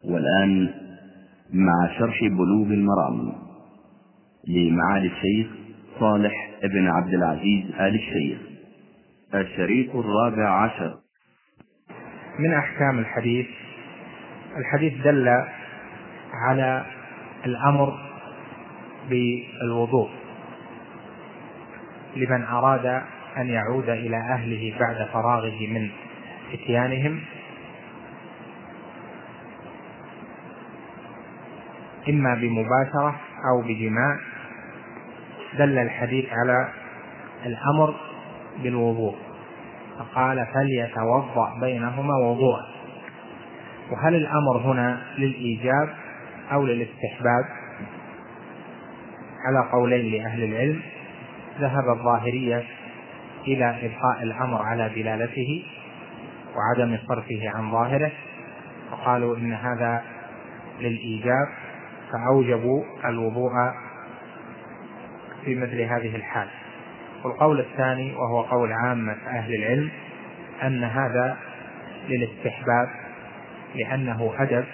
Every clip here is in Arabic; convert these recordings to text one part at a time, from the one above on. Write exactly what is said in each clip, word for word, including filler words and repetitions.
والآن مع شرح بلوغ المرام لمعالي الشيخ صالح بن عبد العزيز آل الشيخ، الشريط الرابع عشر. من أحكام الحديث، الحديث دل على الأمر بالوضوء لمن أراد أن يعود إلى أهله بعد فراغه من إتيانهم، إما بمباشرة أو بجماع. دل الحديث على الأمر بالوضوء، فقال فليتوضأ بينهما وضوءا. وهل الأمر هنا للإيجاب أو للاستحباب؟ على قولين لأهل العلم. ذهب الظاهرية إلى إبقاء الأمر على دلالته وعدم صرفه عن ظاهره، وقالوا إن هذا للإيجاب، فأوجبوا الوضوء في مثل هذه الحال. والقول الثاني وهو قول عامة أهل العلم أن هذا للاستحباب، لأنه أدب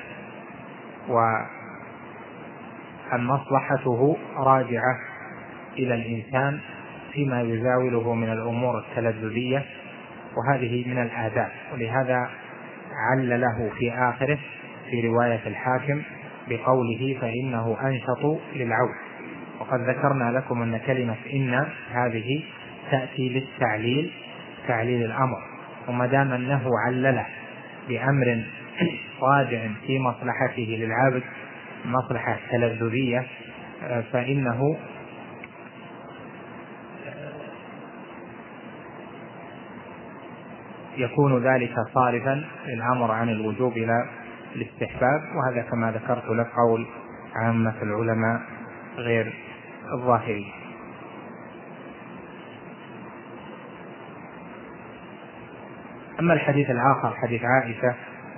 ومصلحته راجعة إلى الإنسان فيما يزاوله من الأمور التلذذية، وهذه من الآداب. ولهذا عل له في آخره في رواية الحاكم بقوله فإنه أنشط للعود. وقد ذكرنا لكم أن كلمة إن هذه تأتي للتعليل، تعليل الأمر، وما دام أنه علله بأمر راجع في مصلحته للعبد، مصلحة تلذذية، فإنه يكون ذلك صارفا الأمر عن الوجوب إلى الاستحباب. وهذا كما ذكرت لك قول عامة العلماء غير الظاهري. أما الحديث الآخر حديث عائشة،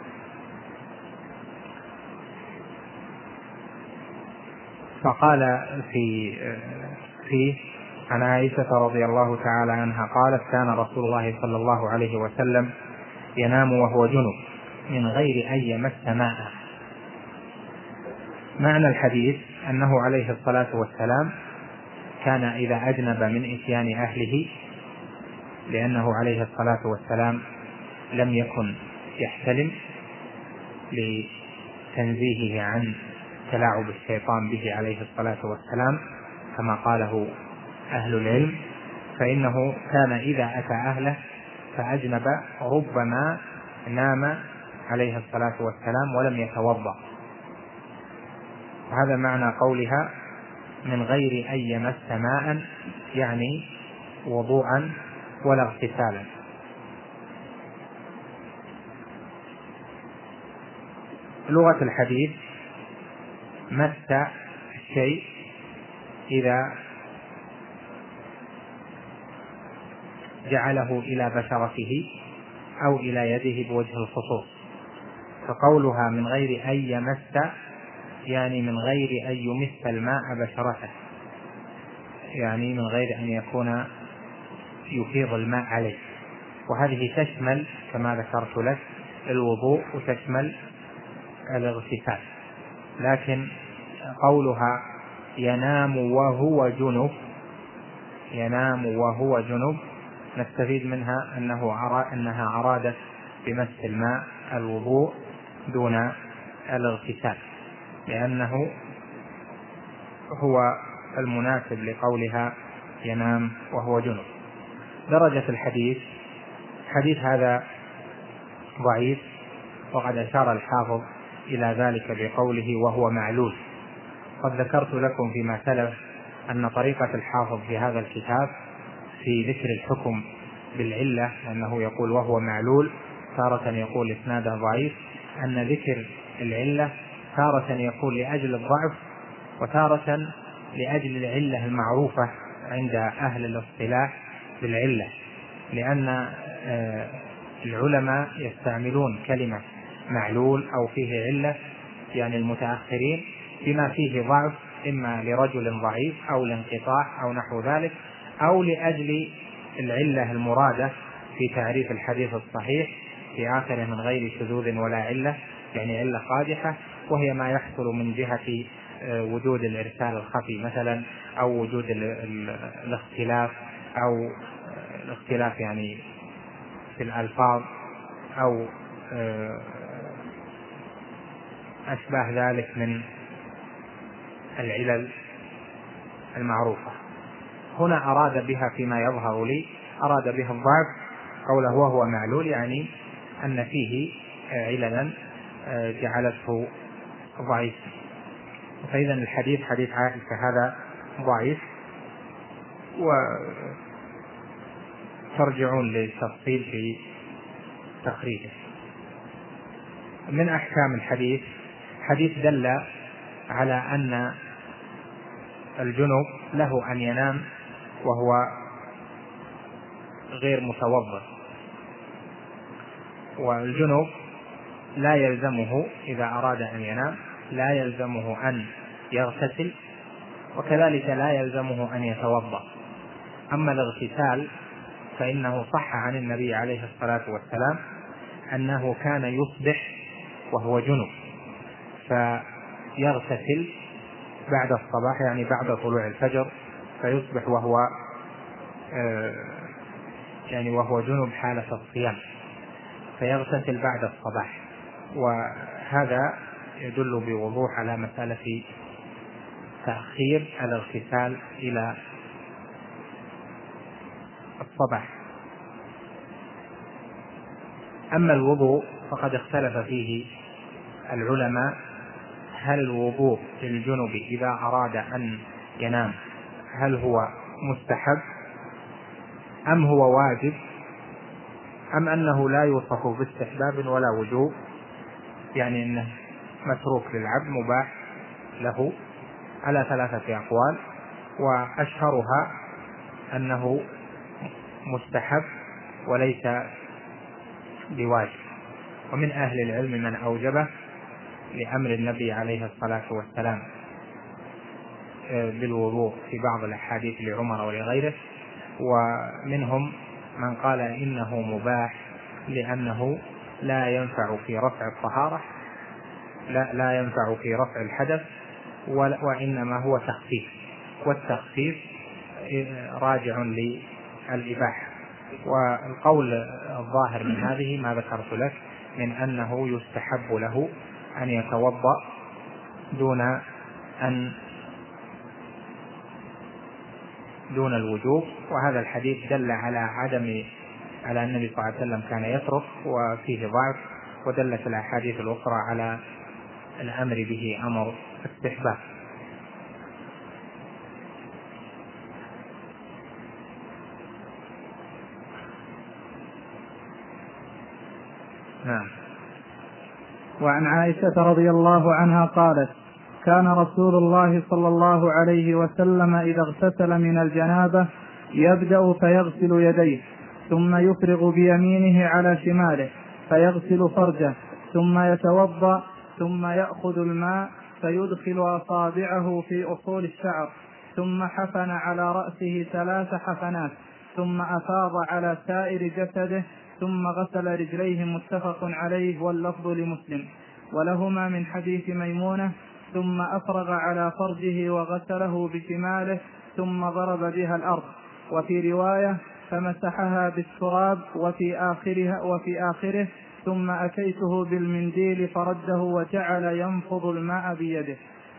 فقال في فيه عن عائشة رضي الله تعالى عنها قالت كان رسول الله صلى الله عليه وسلم ينام وهو جنب من غير أن يمس ماء. معنى الحديث أنه عليه الصلاة والسلام كان إذا أجنب من إتيان أهله، لأنه عليه الصلاة والسلام لم يكن يحتلم لتنزيهه عن تلاعب الشيطان به عليه الصلاة والسلام كما قاله أهل العلم، فإنه كان إذا أتى أهله فأجنب ربما نام عليه الصلاة والسلام ولم يتوضأ. وهذا معنى قولها من غير أن يمس ماء، يعني وضوءا ولا اغتسالا. لغة الحديث مس الشيء إذا جعله إلى بشرته أو إلى يده بوجه الخصوص، فقولها من غير أن يمس يعني من غير أن يمس الماء بشرته، يعني من غير أن يكون يفيض الماء عليه. وهذه تشمل كما ذكرت لك الوضوء وتشمل الاغتسال. لكن قولها ينام وهو جنب، ينام وهو جنب، نستفيد منها أنه أنها أرادت بمس الماء الوضوء دون الاغتسال، لأنه هو المناسب لقولها ينام وهو جنب. درجة الحديث، حديث هذا ضعيف، وقد أشار الحافظ إلى ذلك بقوله وهو معلول. قد ذكرت لكم فيما سلف أن طريقة الحافظ في هذا الكتاب في ذكر الحكم بالعلة، أنه يقول وهو معلول، تارة يقول إسناده ضعيف، أن ذكر العلة تارة يقول لأجل الضعف وتارة لأجل العلة المعروفة عند أهل الاصطلاح بالعلة، لأن العلماء يستعملون كلمة معلول أو فيه علة، يعني المتأخرين، بما فيه ضعف، إما لرجل ضعيف أو لانقطاع أو نحو ذلك، أو لأجل العلة المرادة في تعريف الحديث الصحيح في آخره من غير شذوذ ولا علة، يعني علة قادحة، وهي ما يحصل من جهة وجود الإرسال الخفي مثلا، أو وجود الاختلاف، أو الاختلاف يعني في الألفاظ، أو أشباه ذلك من العلل المعروفة. هنا أراد بها فيما يظهر لي أراد بها الضعف، قوله وهو معلول، يعني أن فيه عللا جعلته ضعيف. فإذا الحديث حديث عائشة هذا ضعيف، وترجعون للتفصيل في تخريجه. من أحكام الحديث، حديث دل على أن الجنوب له أن ينام وهو غير متوضئ، والجنوب لا يلزمه إذا أراد أن ينام لا يلزمه أن يغتسل، وكذلك لا يلزمه أن يتوضأ. أما الاغتسال فإنه صح عن النبي عليه الصلاة والسلام أنه كان يصبح وهو جنب، فيغتسل بعد الصباح يعني بعد طلوع الفجر، فيصبح وهو يعني وهو جنب حالة الصيام، فيغتسل بعد الصباح. وهذا يدل بوضوح على مسألة تأخير الاغتسال إلى الصباح. أما الوضوء فقد اختلف فيه العلماء، هل الوضوء للجنب إذا أراد أن ينام هل هو مستحب أم هو واجب، أم أنه لا يوصف باستحباب ولا وجوب، يعني أنه متروك للعبد مباح له، على ثلاثة أقوال، وأشهرها أنه مستحب وليس بواجب. ومن أهل العلم من أوجبه لأمر النبي عليه الصلاة والسلام بالوضوء في بعض الأحاديث لعمر ولغيره، ومنهم من قال إنه مباح لأنه لا ينفع في رفع الطهارة، لا, لا ينفع في رفع الحدث، وإنما هو تخفيف، والتخفيف راجع للإباحة. والقول الظاهر من هذه ما ذكرت لك من أنه يستحب له أن يتوضأ دون أن دون الوجوب، وهذا الحديث دل على عدم على النبي صلى الله عليه وسلم كان يترك وفيه ضعف، ودلت الأحاديث الأخرى على الأمر به أمر استحباب. نعم. وعن عائشة رضي الله عنها قالت: كان رسول الله صلى الله عليه وسلم إذا اغتسل من الجنابة يبدأ فيغسل يديه، ثم يفرغ بيمينه على شماله فيغسل فرجه، ثم يتوضأ، ثم يأخذ الماء فيدخل أصابعه في أصول الشعر، ثم حفن على رأسه ثلاث حفنات، ثم أفاض على سائر جسده، ثم غسل رجليه. متفق عليه، واللفظ لمسلم. ولهما من حديث ميمونة: ثم أفرغ على فرجه وغسله بشماله ثم ضرب بها الأرض. وفي رواية: فمسحها بالتراب. وفي آخرها وفي آخره: ثم أتيته بالمنديل فرده وجعل ينفض الماء بيده.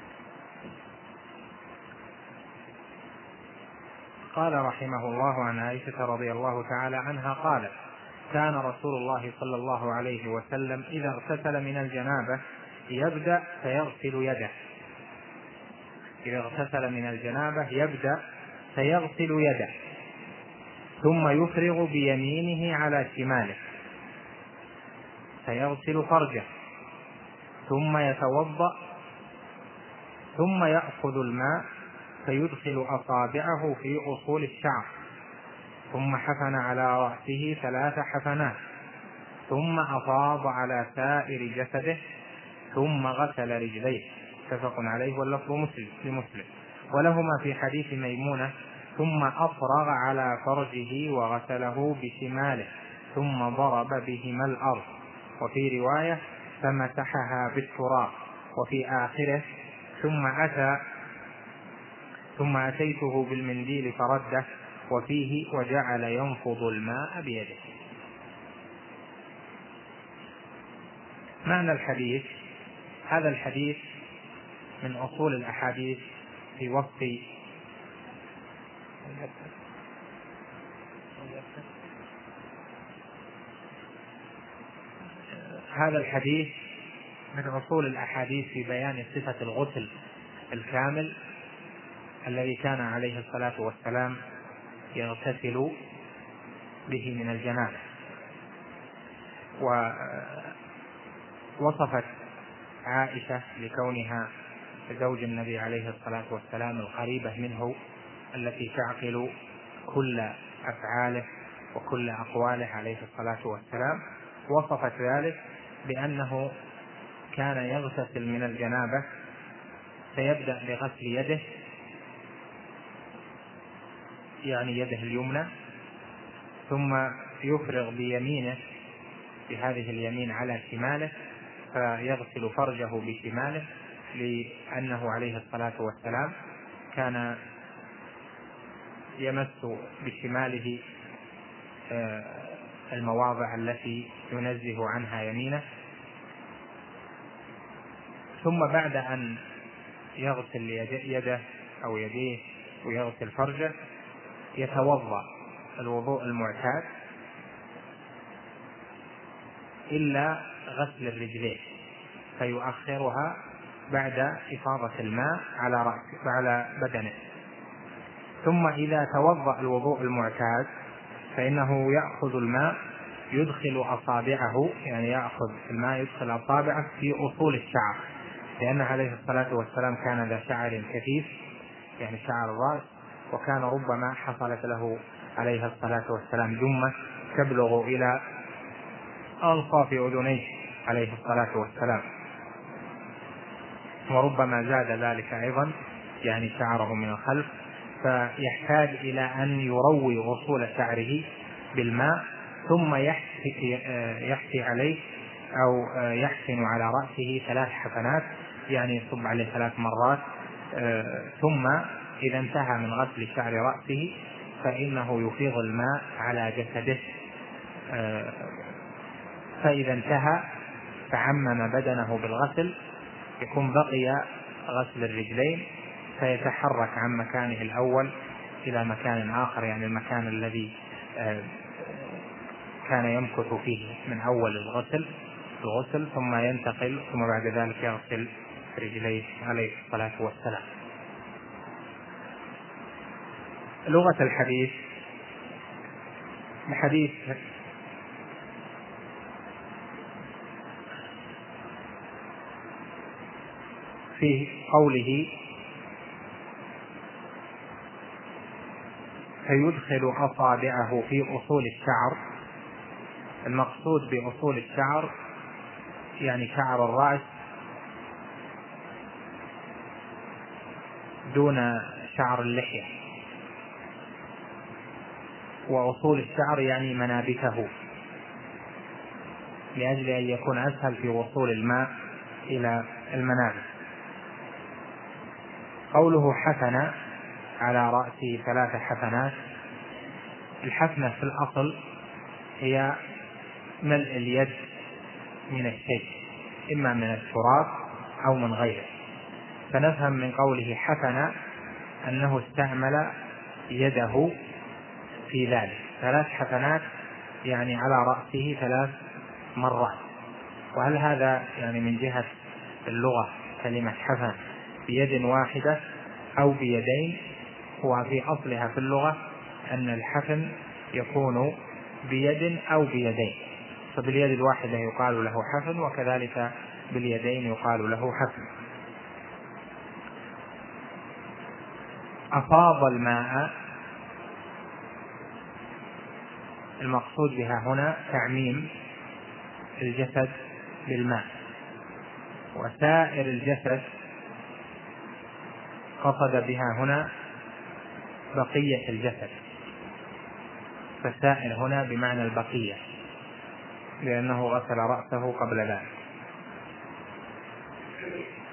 قال رحمه الله عن عائشة رضي الله تعالى عنها قالت: كان رسول الله صلى الله عليه وسلم إذا اغتسل من الجنابة يبدأ فيغسل يده. إذا اغتسل من الجنابة يبدأ فيغسل يده، ثم يفرغ بيمينه على شماله فيغسل فرجه، ثم يتوضأ، ثم يأخذ الماء فيدخل أصابعه في أصول الشعر، ثم حفن على رأسه ثلاث حفنات، ثم أفاض على سائر جسده، ثم غسل رجليه. متفق عليه، واللفظ لمسلم. ولهما في حديث ميمونة: ثم أفرغ على فرجه وغسله بشماله ثم ضرب بهما الأرض. وفي رواية: فمسحها بالتراب. وفي آخره ثم أتى ثم أتيته بالمنديل فرده وفيه وجعل ينفض الماء بيده. معنى الحديث: هذا الحديث من أصول الأحاديث في وصف هذا الحديث من أصول الأحاديث في بيان صفة الغسل الكامل الذي كان عليه الصلاة والسلام يغتسل به من الجنابة. ووصفت عائشة لكونها زوج النبي عليه الصلاة والسلام القريبة منه التي تعقل كل أفعاله وكل أقواله عليه الصلاة والسلام، وصفت ذلك بأنه كان يغتسل من الجنابة فيبدأ بغسل يده، يعني يده اليمنى، ثم يفرغ بيمينه بهذه اليمين على شماله فيغسل فرجه بشماله، لأنه عليه الصلاة والسلام كان يمس بشماله المواضع التي ينزه عنها يمينه. ثم بعد أن يغسل يده أو يديه ويغسل فرجه يتوضأ الوضوء المعتاد إلا غسل الرجلين، فيؤخرها بعد إفاضة الماء على رأسه على بدنه. ثم إذا توضأ الوضوء المعتاد فإنه يأخذ الماء يدخل أصابعه، يعني يأخذ الماء يدخل أصابعه في أصول الشعر، لأن عليه الصلاة والسلام كان ذا شعر كثيف، يعني شعر الرأس، وكان ربما حصلت له عليه الصلاة والسلام جمة تبلغ إلى أنصاف أذنيه عليه الصلاة والسلام، وربما زاد ذلك أيضا يعني شعره من الخلف، فيحتاج إلى أن يروي أصول شعره بالماء ثم يحثي, يحثي عليه أو يحسن على رأسه ثلاث حفنات، يعني يصب عليه ثلاث مرات. ثم إذا انتهى من غسل شعر رأسه فإنه يفيض الماء على جسده، فإذا انتهى فعمم بدنه بالغسل يكون بقي غسل الرجلين، فيتحرك عن مكانه الأول إلى مكان آخر، يعني المكان الذي كان يمكث فيه من أول الغسل الغسل ثم ينتقل، ثم بعد ذلك يغسل رجليه عليه الصلاة والسلام. لغة الحديث: الحديث في قوله فيدخل أصابعه في أصول الشعر، المقصود بأصول الشعر يعني شعر الرأس دون شعر اللحية، وأصول الشعر يعني منابته، لأجل أن يكون أسهل في وصول الماء إلى المنابت. قوله حفن على رأسه ثلاث حفنات، الحفنة في الأصل هي ملء اليد من الشيء، إما من التراب أو من غيره، فنفهم من قوله حفن أنه استعمل يده في ذلك. ثلاث حفنات يعني على رأسه ثلاث مرات. وهل هذا يعني من جهة اللغة كلمة حفن بيد واحدة أو بيدين؟ هو في أصلها في اللغة أن الحفن يكون بيد أو بيدين، فباليد الواحدة يقال له حفن، وكذلك باليدين يقال له حفن. أفاض الماء، المقصود بها هنا تعميم الجسد بالماء، وسائر الجسد قصد بها هنا بقية الجسد، فسائر هنا بمعنى البقية، لأنه غسل رأسه قبل ذلك.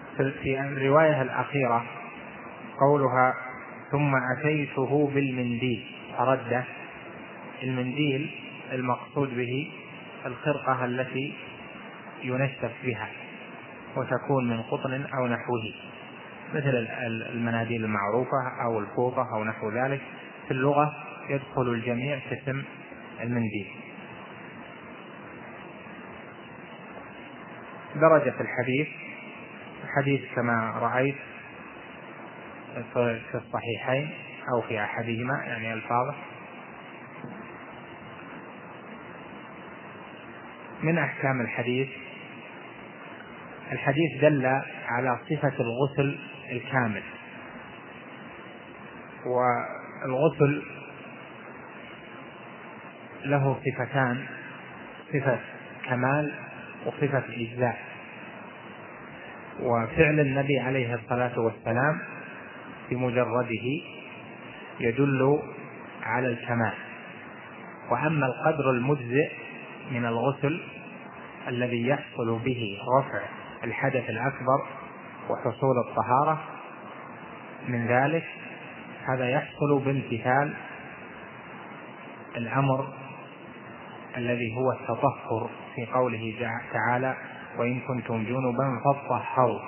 في الرواية الأخيرة قولها ثم أتيته بالمنديل فرده، المنديل المقصود به الخرقة التي ينشف بها وتكون من قطن أو نحوه، مثل المناديل المعروفة أو الفوطة أو نحو ذلك. في اللغة يدخل الجميع في اسم المنديل. درجة الحديث، الحديث كما رأيت في الصحيحين أو في أحدهما يعني الفاظه. من أحكام الحديث، الحديث دل على صفة الغسل الكامل، والغسل له صفتان، صفة كمال وصفة إجزاء، وفعل النبي عليه الصلاة والسلام بمجرده يدل على الكمال. وأما القدر المجزئ من الغسل الذي يحصل به رفع الحدث الأكبر وحصول الطهارة من ذلك، هذا يحصل بامتثال الأمر الذي هو التطهر في قوله تعالى وإن كنتم جنبا فاطهروا.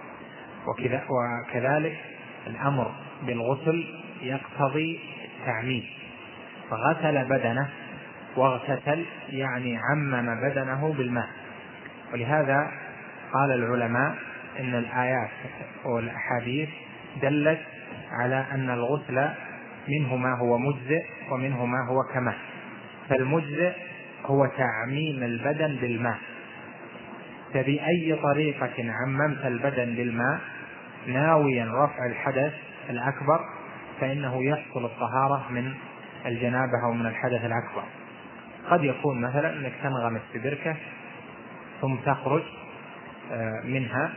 وكذلك الأمر بالغسل يقتضي التعميم، فغسل بدنه واغتسل يعني عمم بدنه بالماء. ولهذا قال العلماء إن الآيات والأحاديث دلت على أن الغسل منه ما هو مجزئ ومنه ما هو كمال. فالمجزئ هو تعميم البدن بالماء، فبأي طريقة عممت البدن بالماء ناويا رفع الحدث الأكبر فإنه يحصل الطهارة من الجنابة أو من الحدث الأكبر. قد يكون مثلا أنك تنغمس في بركة ثم تخرج منها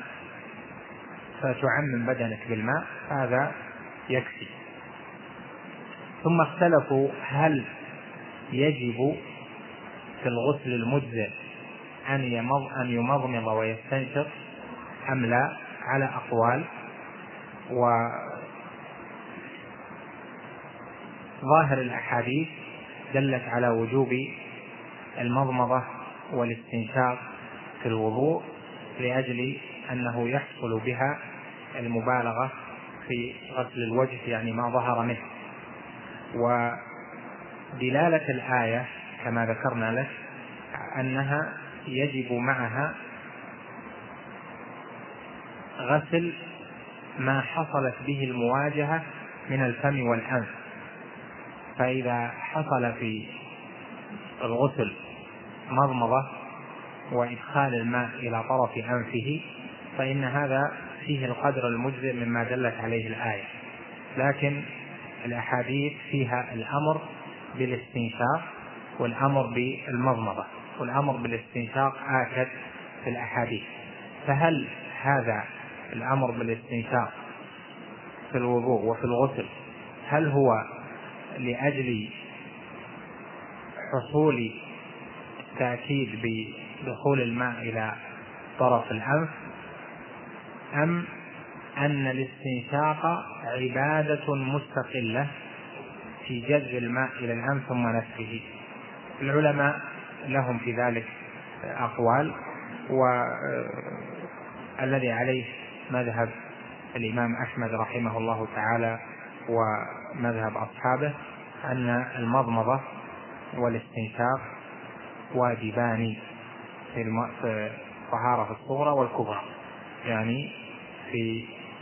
فتعمم بدنك بالماء، هذا يكفي. ثم اختلفوا هل يجب في الغسل المجزئ أن يمضمض ويستنشق أم لا، على أقوال. وظاهر الأحاديث دلت على وجوب المضمضة والاستنشاق في الوضوء لأجل أنه يحصل بها المبالغة في غسل الوجه، يعني ما ظهر منه. ودلالة الآية كما ذكرنا لك أنها يجب معها غسل ما حصلت به المواجهة من الفم والأنف، فإذا حصل في الغسل مضمضة وإدخال الماء إلى طرف أنفه فإن هذا فيه القدر المجزئ مما دلت عليه الآية. لكن الأحاديث فيها الأمر بالاستنشاق والأمر بالمضمضة، والأمر بالاستنشاق آكد في الأحاديث. فهل هذا الأمر بالاستنشاق في الوضوء وفي الغسل هل هو لأجل حصول التأكيد بدخول الماء إلى طرف الأنف، أم أن الاستنشاق عبادة مستقلة في جذب الماء إلى الأنف ثم نفخه؟ العلماء لهم في ذلك أقوال، والذي عليه مذهب الإمام أحمد رحمه الله تعالى ومذهب أصحابه أن المضمضة والاستنشاق واجبان في الطهارة الصغرى والكبرى، يعني في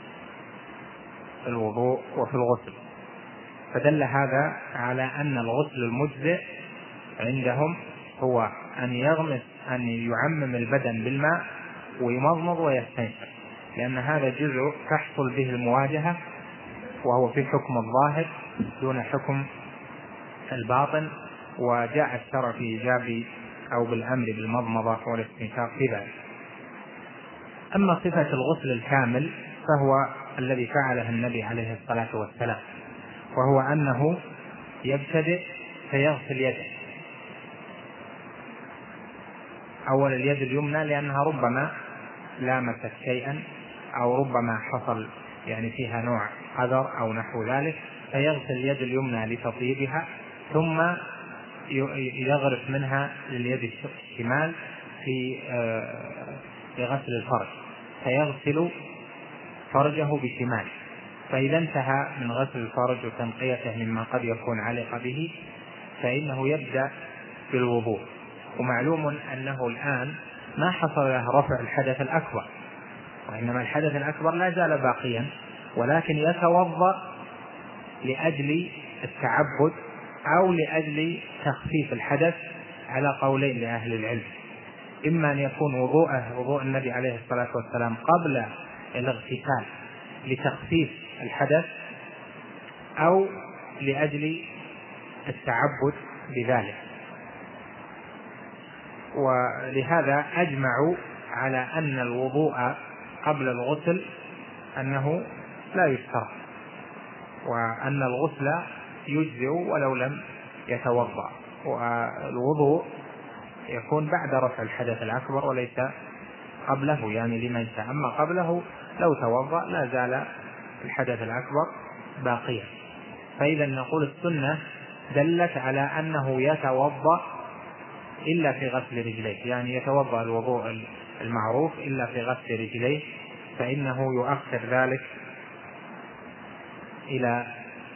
الوضوء وفي الغسل. فدل هذا على أن الغسل المجزئ عندهم هو أن يغمس أن يعمم البدن بالماء ويمضمض ويستنشق، لأن هذا جزء تحصل به المواجهة وهو في حكم الظاهر دون حكم الباطن، وجاء الشرع في إيجاب أو بالأمر بالمضمضة والاستنشاق في ذلك. أما صفة الغسل الكامل فهو الذي فعله النبي عليه الصلاة والسلام، وهو أنه يبتدئ فيغسل يده، أول اليد اليمنى لأنها ربما لامست شيئا أو ربما حصل يعني فيها نوع قدر أو نحو ذلك، فيغسل اليد اليمنى لتطيبها ثم يغرف منها لليد الشمال في في غسل الفرج، فيغسل فرجه بشمال. فإذا انتهى من غسل الفرج وتنقيته مما قد يكون علق به فإنه يبدأ بالوضوء. ومعلوم أنه الآن ما حصل له رفع الحدث الأكبر، وإنما الحدث الأكبر لا زال باقيا، ولكن يتوضأ لأجل التعبد أو لأجل تخفيف الحدث على قولين لأهل العلم، إما أن يكون وضوءه وضوء النبي عليه الصلاة والسلام قبل الاغتسال لتخفيف الحدث، أو لأجل التعبد بذلك. ولهذا أجمعوا على أن الوضوء قبل الغسل أنه لا يشترط، وأن الغسل يجزئ ولو لم يتوضأ، والوضوء يكون بعد رفع الحدث الأكبر وليس قبله، يعني لمن شاء. أما قبله لو توضأ لا زال الحدث الأكبر باقيا. فإذا نقول السنة دلت على أنه يتوضأ إلا في غسل رجليه، يعني يتوضأ الوضوء المعروف إلا في غسل رجليه، فإنه يؤخر ذلك إلى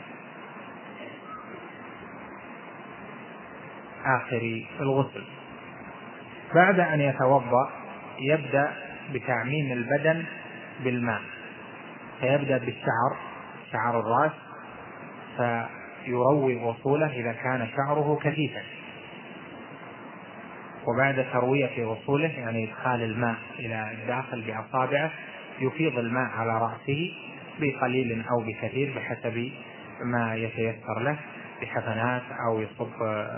آخر الغسل. بعد أن يتوضأ يبدأ بتعميم البدن بالماء، فيبدأ بالشعر، شعر الرأس، فيروي أصوله إذا كان شعره كثيفا، وبعد تروية أصوله يعني إدخال الماء إلى الداخل بأصابعه يفيض الماء على رأسه بقليل أو بكثير بحسب ما يتيسر له، بحفنات أو يصب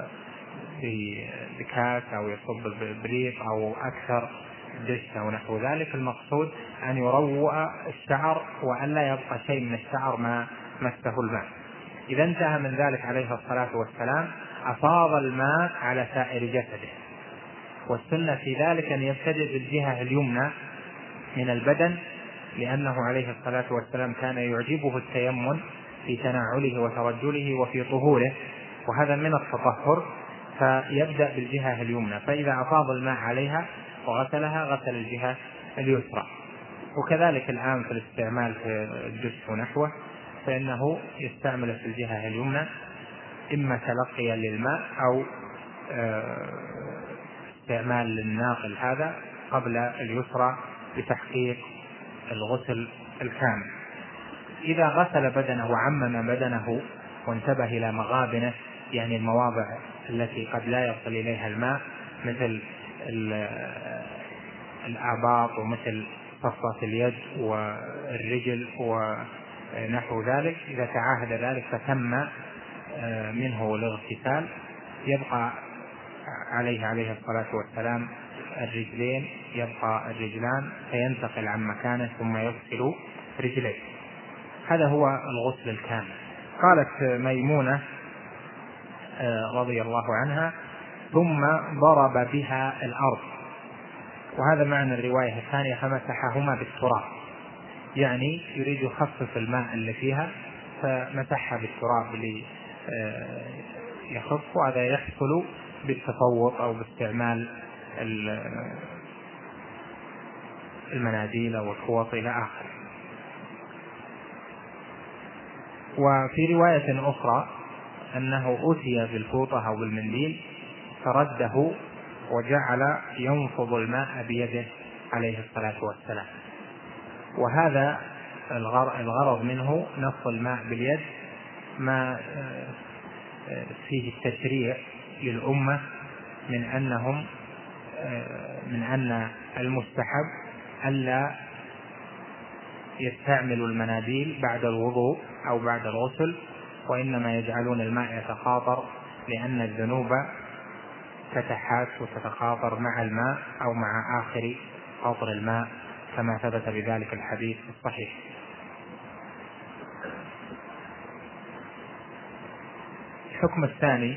بكاس أو يصب ببريق أو أكثر دش أو نحو ذلك. المقصود أن يروى الشعر وأن لا يبقى شيء من الشعر ما مسه الماء. إذا انتهى من ذلك عليه الصلاة والسلام أفاض الماء على سائر جسده، والسنة في ذلك أن يبتدئ بالجهة اليمنى من البدن، لأنه عليه الصلاة والسلام كان يعجبه التيمم في تناعله وترجله وفي طهوره، وهذا من التطهر، فيبدأ بالجهة اليمنى، فإذا أفاض الماء عليها وغسلها غسل الجهة اليسرى. وكذلك الآن في الاستعمال في الدش ونحوه فإنه يستعمل في الجهة اليمنى، إما تلقيا للماء أو استعمال للناقل هذا قبل اليسرى لتحقيق الغسل الكامل. إذا غسل بدنه وعمم بدنه وانتبه إلى مغابنه، يعني المواضع التي قد لا يصل إليها الماء مثل الآباط ومثل فصة اليد والرجل ونحو ذلك، إذا تعاهد ذلك فتم منه الاغتسال، يبقى عليه عليه الصلاة والسلام الرجلين، يبقى الرجلان فينتقل عن مكانه ثم يغسل رجليه. هذا هو الغسل الكامل. قالت ميمونة رضي الله عنها: ثم ضرب بها الأرض. وهذا معنى الرواية الثانية: فمسحهما بالتراب، يعني يريد يخفف الماء اللي فيها فمسحها بالتراب ليخف. وهذا يحصل بالتفوق أو باستعمال المناديل أو الفوط إلى آخره. وفي رواية أخرى أنه أتي بالفوطة أو بالمنديل فرده وجعل ينفض الماء بيده عليه الصلاة والسلام. وهذا الغرض منه نفض الماء باليد ما فيه التشريع للأمة من أنهم من أن المستحب ألا يستعملوا المناديل بعد الوضوء أو بعد الغسل، وإنما يجعلون الماء يتخاطر، لأن الذنوب تتحاس وتتخاطر مع الماء أو مع آخر قطر الماء، كما ثبت بذلك الحديث الصحيح. الحكم الثاني: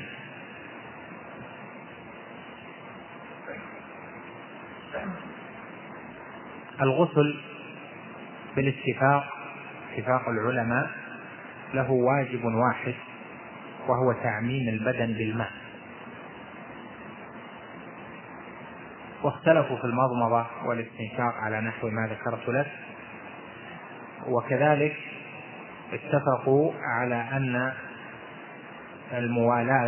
الغسل بالاتفاق اتفاق العلماء له واجب واحد، وهو تعميم البدن بالماء. واختلفوا في المضمضة والاستنشاق على نحو ما ذكرت لك، وكذلك اتفقوا على أن الموالاة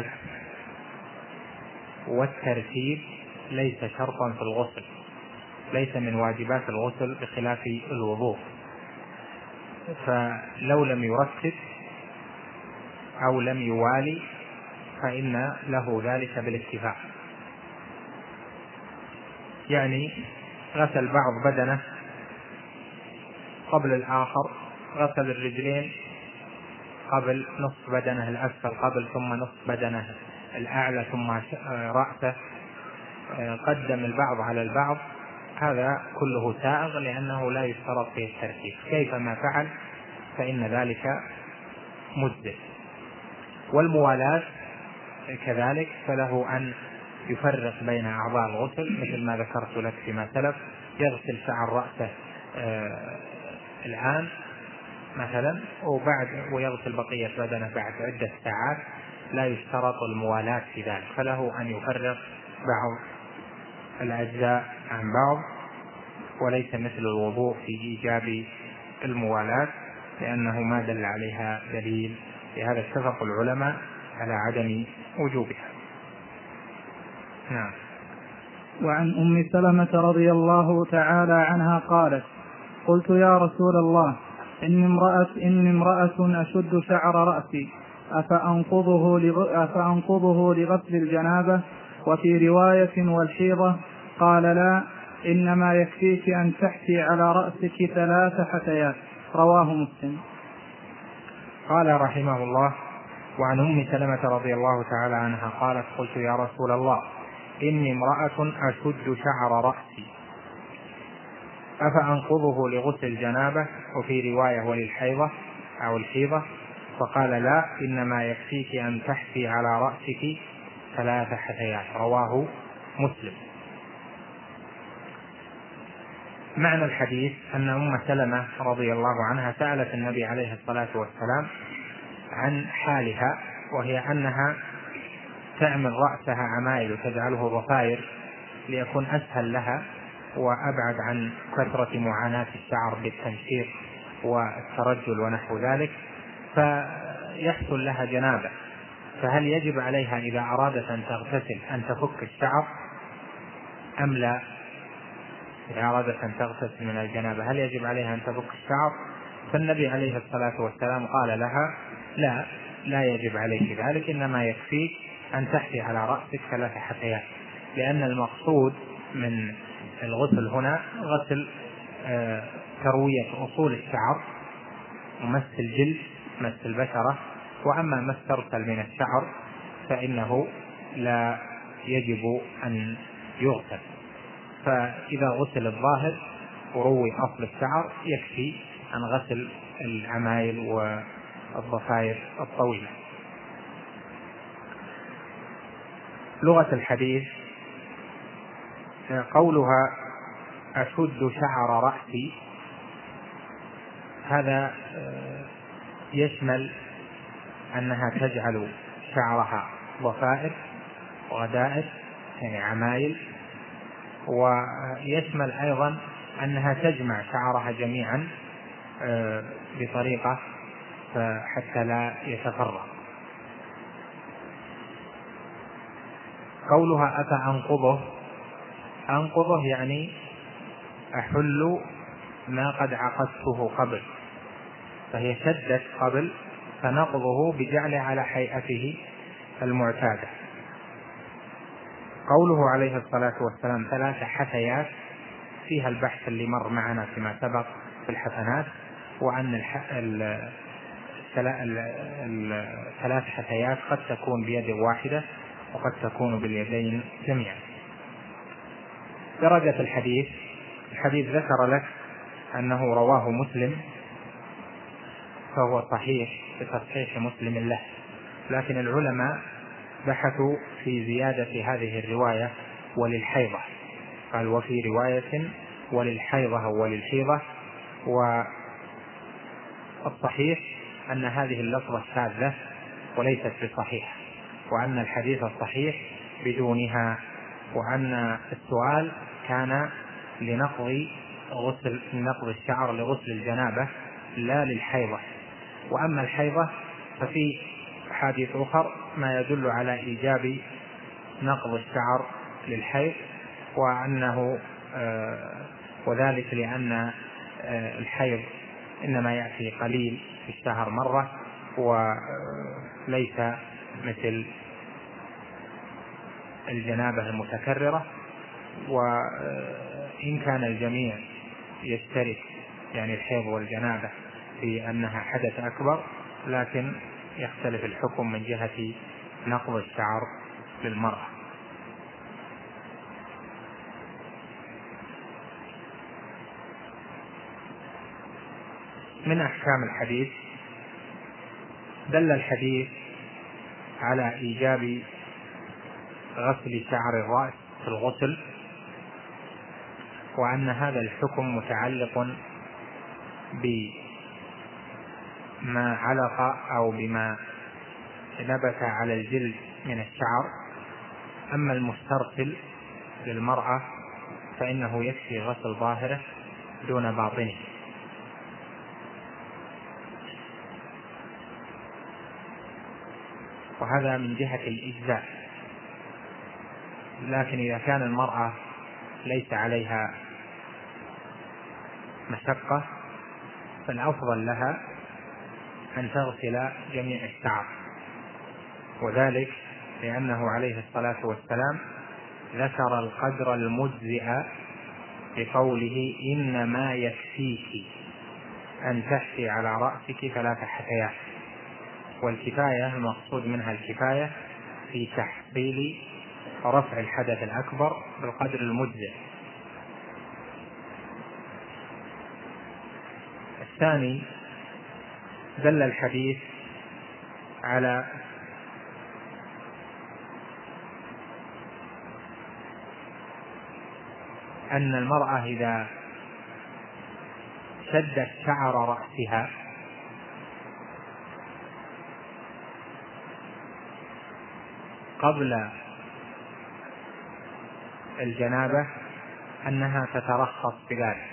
والترتيب ليس شرطا في الغسل، ليس من واجبات الغسل بخلاف الوضوء، فلو لم يرتب أو لم يوالي فإن له ذلك بالاتفاق. يعني غسل بعض بدنه قبل الآخر، غسل الرجلين قبل نصف بدنه الأسفل قبل، ثم نصف بدنه الأعلى، ثم رأسه، قدم البعض على البعض، هذا كله سائغ لأنه لا يشترط فيه الترتيب. كيفما فعل فإن ذلك مجزئ. والموالاة كذلك فله أن يفرق بين أعضاء الغسل مثل ما ذكرت لك فيما سلف، يغسل شعر رأسه آه الآن مثلا وبعد ويغسل بقية بدنه بعد عدة ساعات، لا يشترط الموالاة في ذلك، فله أن يفرق بعض الأجزاء عن بعض، وليس مثل الوضوء في إيجاب الموالاة لأنه ما دل عليها دليل، لهذا اتفق العلماء على عدم وجوبها. نعم. وعن أم سلمة رضي الله تعالى عنها قالت: قلت يا رسول الله إني امرأة, إني امرأة أشد شعر رأسي أفأنقضه, لغ... أفأنقضه لغسل الجنابة؟ وفي رواية والحيضة. قال: لا، إنما يكفيك أن تحتي على رأسك ثلاث حثيات. رواه مسلم. قال رحمه الله: وعن أم سلمة رضي الله تعالى عنها قالت: قلت يا رسول الله إني امرأة أشد شعر رأسي أفأنقضه لغسل الجنابة؟ وفي رواية وللحيضة أو الحيضة. فقال: لا، إنما يكفيك أن تحثي على رأسك ثلاث حثيات. رواه مسلم. معنى الحديث أن أم سلمة رضي الله عنها سألت النبي عليه الصلاة والسلام عن حالها، وهي أنها تعمل رأسها عمائل وتجعله ضفائر ليكون أسهل لها وأبعد عن كثرة معاناة الشعر بالتنشير والترجل ونحو ذلك، فيحصل لها جنابة. فهل يجب عليها إذا أرادت أن تغتسل أن تفك الشعر أم لا؟ إذا أرادت أن تغتسل من الجنابة هل يجب عليها أن تفك الشعر؟ فالنبي عليه الصلاة والسلام قال لها: لا، لا يجب عليك ذلك، إنما يكفيك أن تحثي على رأسك ثلاث حثيات، لأن المقصود من الغسل هنا غسل آه تروية أصول الشعر ومس الجلد، مس البشرة. وأما ما استرسل من الشعر فإنه لا يجب أن يغسل، فإذا غسل الظاهر وروي أصل الشعر يكفي عن غسل العمايل والضفائر الطويلة. لغة الحديث: قولها أشد شعر رأسي هذا يشمل أنها تجعل شعرها ضفائر وغدائر يعني عمايل، ويشمل أيضا أنها تجمع شعرها جميعا بطريقة حتى لا يتفرق. قولها أفأنقضه، أنقضه يعني أحل ما قد عقدته قبل، فهي شدت قبل فنقضه بجعله على هيئته المعتادة. قوله عليه الصلاة والسلام ثلاث حثيات فيها البحث اللي مر معنا فيما سبق في الحسنات، وأن الثلاث حثيات قد تكون بيد واحدة وقد تكون باليدين جميعا. درجة الحديث: الحديث ذكر لك أنه رواه مسلم، فهو صحيح بتصحيح مسلم له، لكن العلماء بحثوا في زيادة هذه الرواية وللحيضة، قال: وفي رواية وللحيضة وللحيضة. والصحيح أن هذه اللفظة شاذة وليست بصحيحة، وأن الحديث الصحيح بدونها، وأن السؤال كان لنقض غسل نقض الشعر لغسل الجنابة لا للحيضة. وأما الحيضة ففي حديث آخر ما يدل على إيجاب نقض الشعر للحيض، وأنه وذلك لأن الحيض إنما يأتي قليل في الشهر مرة، وليس مثل الجنابة المتكررة. وإن كان الجميع يشترك يعني الحيض والجنابة في أنها حدث أكبر، لكن يختلف الحكم من جهة نقض الشعر للمرأة. من أحكام الحديث: دل الحديث على إيجاب غسل شعر الرأس في الغسل، وأن هذا الحكم متعلق بما علق أو بما نبت على الجلد من الشعر. أما المسترسل للمرأة فإنه يكفي غسل ظاهره دون باطنه. وهذا من جهة الإجزاء. لكن إذا كان المرأة ليس عليها مشقة فالأفضل لها أن تغسل جميع الشعر، وذلك لأنه عليه الصلاة والسلام ذكر القدر المجزئ بقوله: إنما يكفيك أن تحثي على رأسك ثلاث حثيات. والكفاية المقصود منها الكفاية في تحصيل رفع الحدث الأكبر بالقدر المجزئ. الثاني: دل الحديث على أن المرأة إذا شدت شعر رأسها قبل الجنابة أنها تترخص بذلك،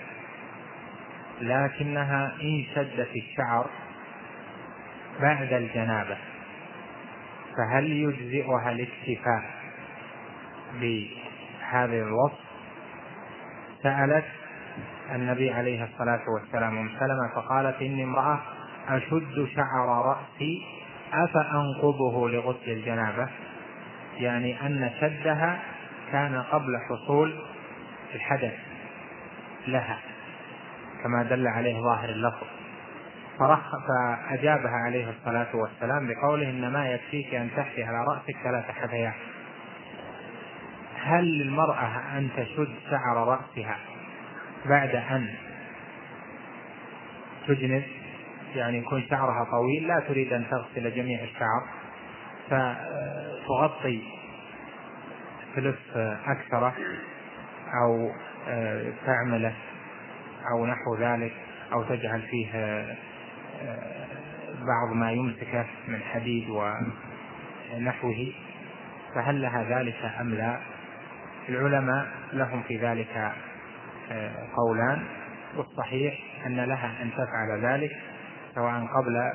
لكنها إن شدت الشعر بعد الجنابة فهل يجزئها الاكتفاء بهذا الوصف؟ سألت النبي عليه الصلاة والسلام أم سلمة فقالت: إني امرأة أشد شعر رأسي أفأنقضه لغسل الجنابة؟ يعني أن شدها كان قبل حصول الحدث لها كما دل عليه ظاهر اللفظ. فأجابها عليه الصلاة والسلام بقوله: إنما يكفيك أن تحثي على رأسك ثلاث حثيات. هل للمرأة أن تشد شعر رأسها بعد أن تجنب، يعني يكون شعرها طويل لا تريد أن تغسل جميع الشعر فتغطي ثلث أكثره أو تعمله أو نحو ذلك، أو تجعل فيه بعض ما يمسكه من حديد ونحوه، فهل لها ذلك أم لا؟ العلماء لهم في ذلك قولان، والصحيح أن لها أن تفعل ذلك سواء قبل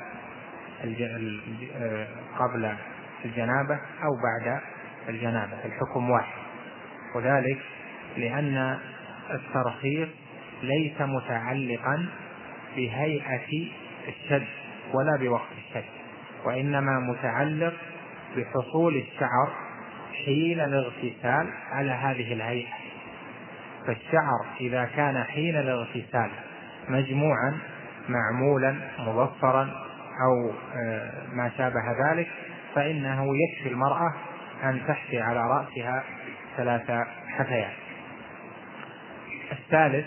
قبل الجنابة أو بعد الجنابة، الحكم واحد. وذلك لأن الترخيص ليس متعلقا بهيئة الشد ولا بوقت الشد، وإنما متعلق بحصول الشعر حين الاغتسال على هذه الهيئة. فالشعر إذا كان حين الاغتسال مجموعا معمولا مضفرا أو ما شابه ذلك فإنه يكفي المرأة أن تحثي على رأسها ثلاث حثيات. الثالث: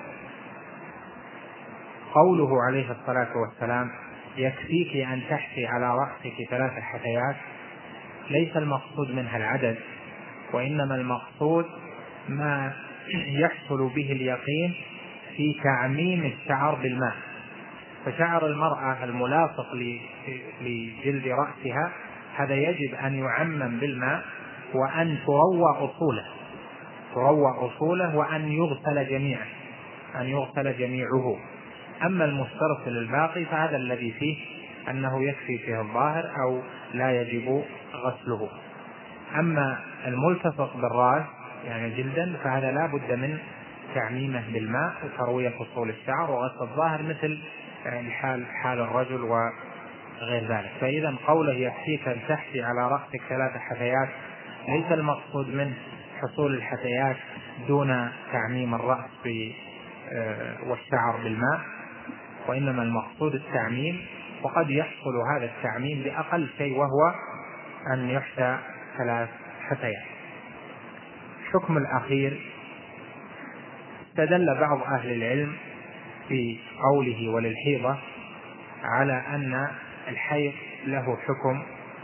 قوله عليه الصلاة والسلام: يكفيك أن تحثي على رأسك ثلاث حثيات، ليس المقصود منها العدد، وإنما المقصود ما يحصل به اليقين في تعميم الشعر بالماء. فشعر المرأة الملاصق لجلد رأسها هذا يجب أن يعمم بالماء، وأن تروى أصوله تروى أصوله وأن يغسل جميعه أن يغسل جميعه. أما المسترسل الباقي فهذا الذي فيه أنه يكفي فيه الظاهر أو لا يجب غسله. أما الملتصق بالرأس يعني جلدا فهذا لا بد من تعميمه بالماء وتروية فصول الشعر وغسل الظاهر مثل الحال حال الرجل وغير ذلك. فإذا قوله يكفيك أن تحثي على رأسك ثلاث حثيات ليس المقصود من حصول الحثيات دون تعميم الرأس والشعر بالماء، وإنما المقصود التعميم، وقد يحصل هذا التعميم بأقل شيء وهو أن يحثى ثلاث حثيات. الحكم الأخير استدل بعض أهل العلم في قوله وللحيضة على أن الحيض له حكم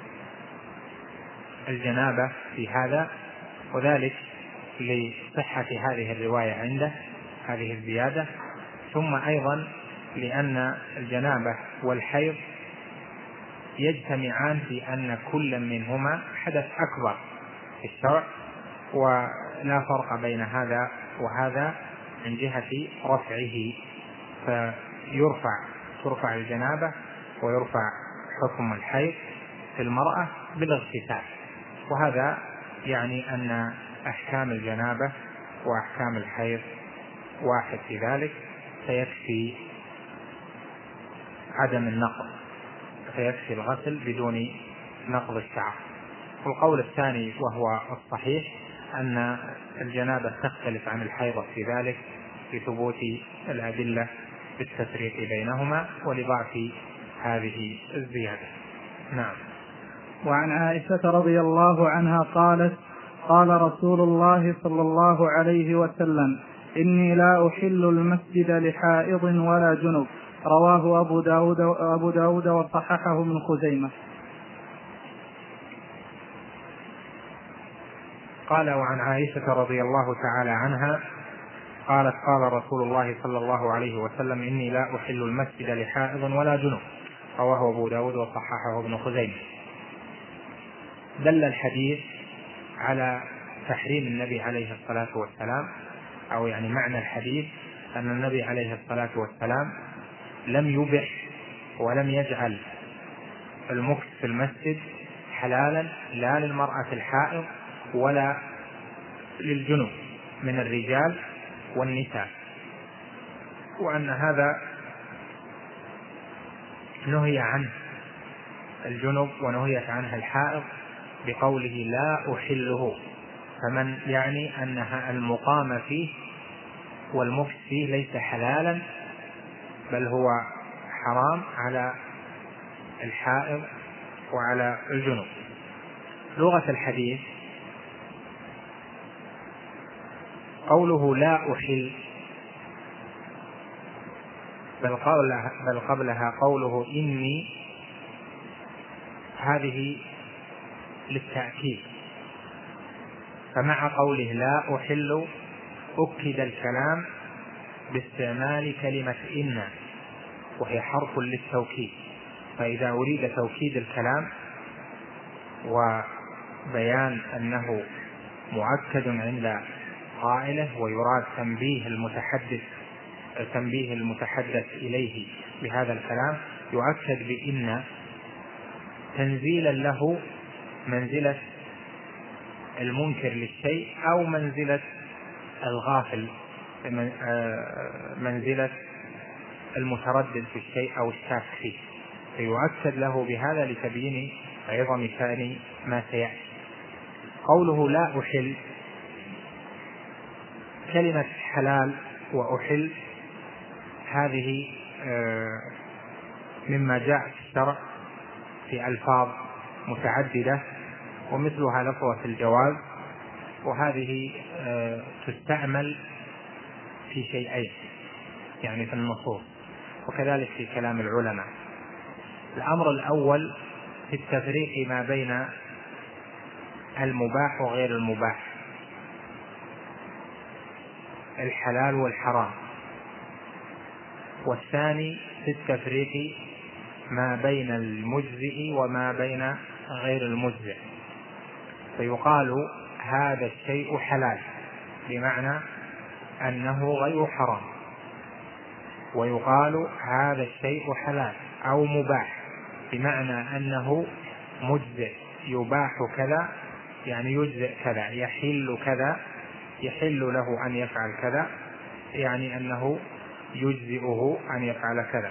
الجنابة في هذا، وذلك لصحة هذه الرواية عنده هذه الزيادة، ثم أيضا لأن الجنابة والحيض يجتمعان في أن كل منهما حدث أكبر في الشرع، ولا فرق بين هذا وهذا من جهة رفعه، فيرفع ترفع الجنابة ويرفع حكم الحيض في المرأة بالاغتسال. وهذا يعني أن أحكام الجنابة وأحكام الحيض واحد في ذلك، فيكفي عدم النقض، فيكفي الغسل بدون نقض الشعر. والقول الثاني وهو الصحيح أن الجنابة تختلف عن الحيض في ذلك لثبوت الأدلة بالتفريق بينهما ولضعف هذه الزيادة. نعم. وعن عائشة رضي الله عنها قالت: قال رسول الله صلى الله عليه وسلم: إني لا أحل المسجد لحائض ولا جنب. رواه أبو داود, أبو داود وصححه ابن خزيمة. قال: وعن عائشة رضي الله تعالى عنها قالت: قال رسول الله صلى الله عليه وسلم: إني لا أحل المسجد لحائض ولا جنب. رواه أبو داود وصححه ابن خزيمة. دل الحديث على تحريم النبي عليه الصلاة والسلام، أو يعني معنى الحديث أن النبي عليه الصلاة والسلام لم يبح ولم يجعل المكث في المسجد حلالا لا للمرأة الحائض ولا للجنب من الرجال والنساء، وأن هذا نهي عنه الجنب ونهيت عنه الحائض بقوله لا أحله، فمن يعني أنها المقام فيه والمكث فيه ليس حلالا بل هو حرام على الحائض وعلى الجنب. لغة الحديث قوله لا أحل بل قبلها, بل قبلها قوله إني، هذه للتأكيد، فمع قوله لا أحل أكد الكلام باستعمال كلمة إن، وهي حرف للتوكيد. فإذا أريد توكيد الكلام وبيان أنه مؤكد عند قائله ويراد تنبيه المتحدث تنبيه المتحدث إليه بهذا الكلام، يؤكد بإن تنزيلا له منزلة المنكر للشيء أو منزلة الغافل، منزلة المتردد في الشيء أو الشاك فيه، فيؤكد له بهذا لتبيين عظم شأن ما سيأتي. قوله لا أحل، كلمة حلال وأحل هذه مما جاء في الشرع في ألفاظ متعددة، ومثلها لفظة الجواز، وهذه تستعمل في شيئين يعني في النصوص وكذلك في كلام العلماء. الأمر الأول في التفريق ما بين المباح وغير المباح، الحلال والحرام. والثاني في التفريق ما بين المجزئ وما بين غير المجزئ. فيقال هذا الشيء حلال بمعنى أنه غير حرام، ويقال هذا الشيء حلال أو مباح بمعنى أنه مجزئ، يباح كذا يعني يجزئ كذا، يحل كذا يحل له أن يفعل كذا، يعني أنه يجزئه أن يفعل كذا.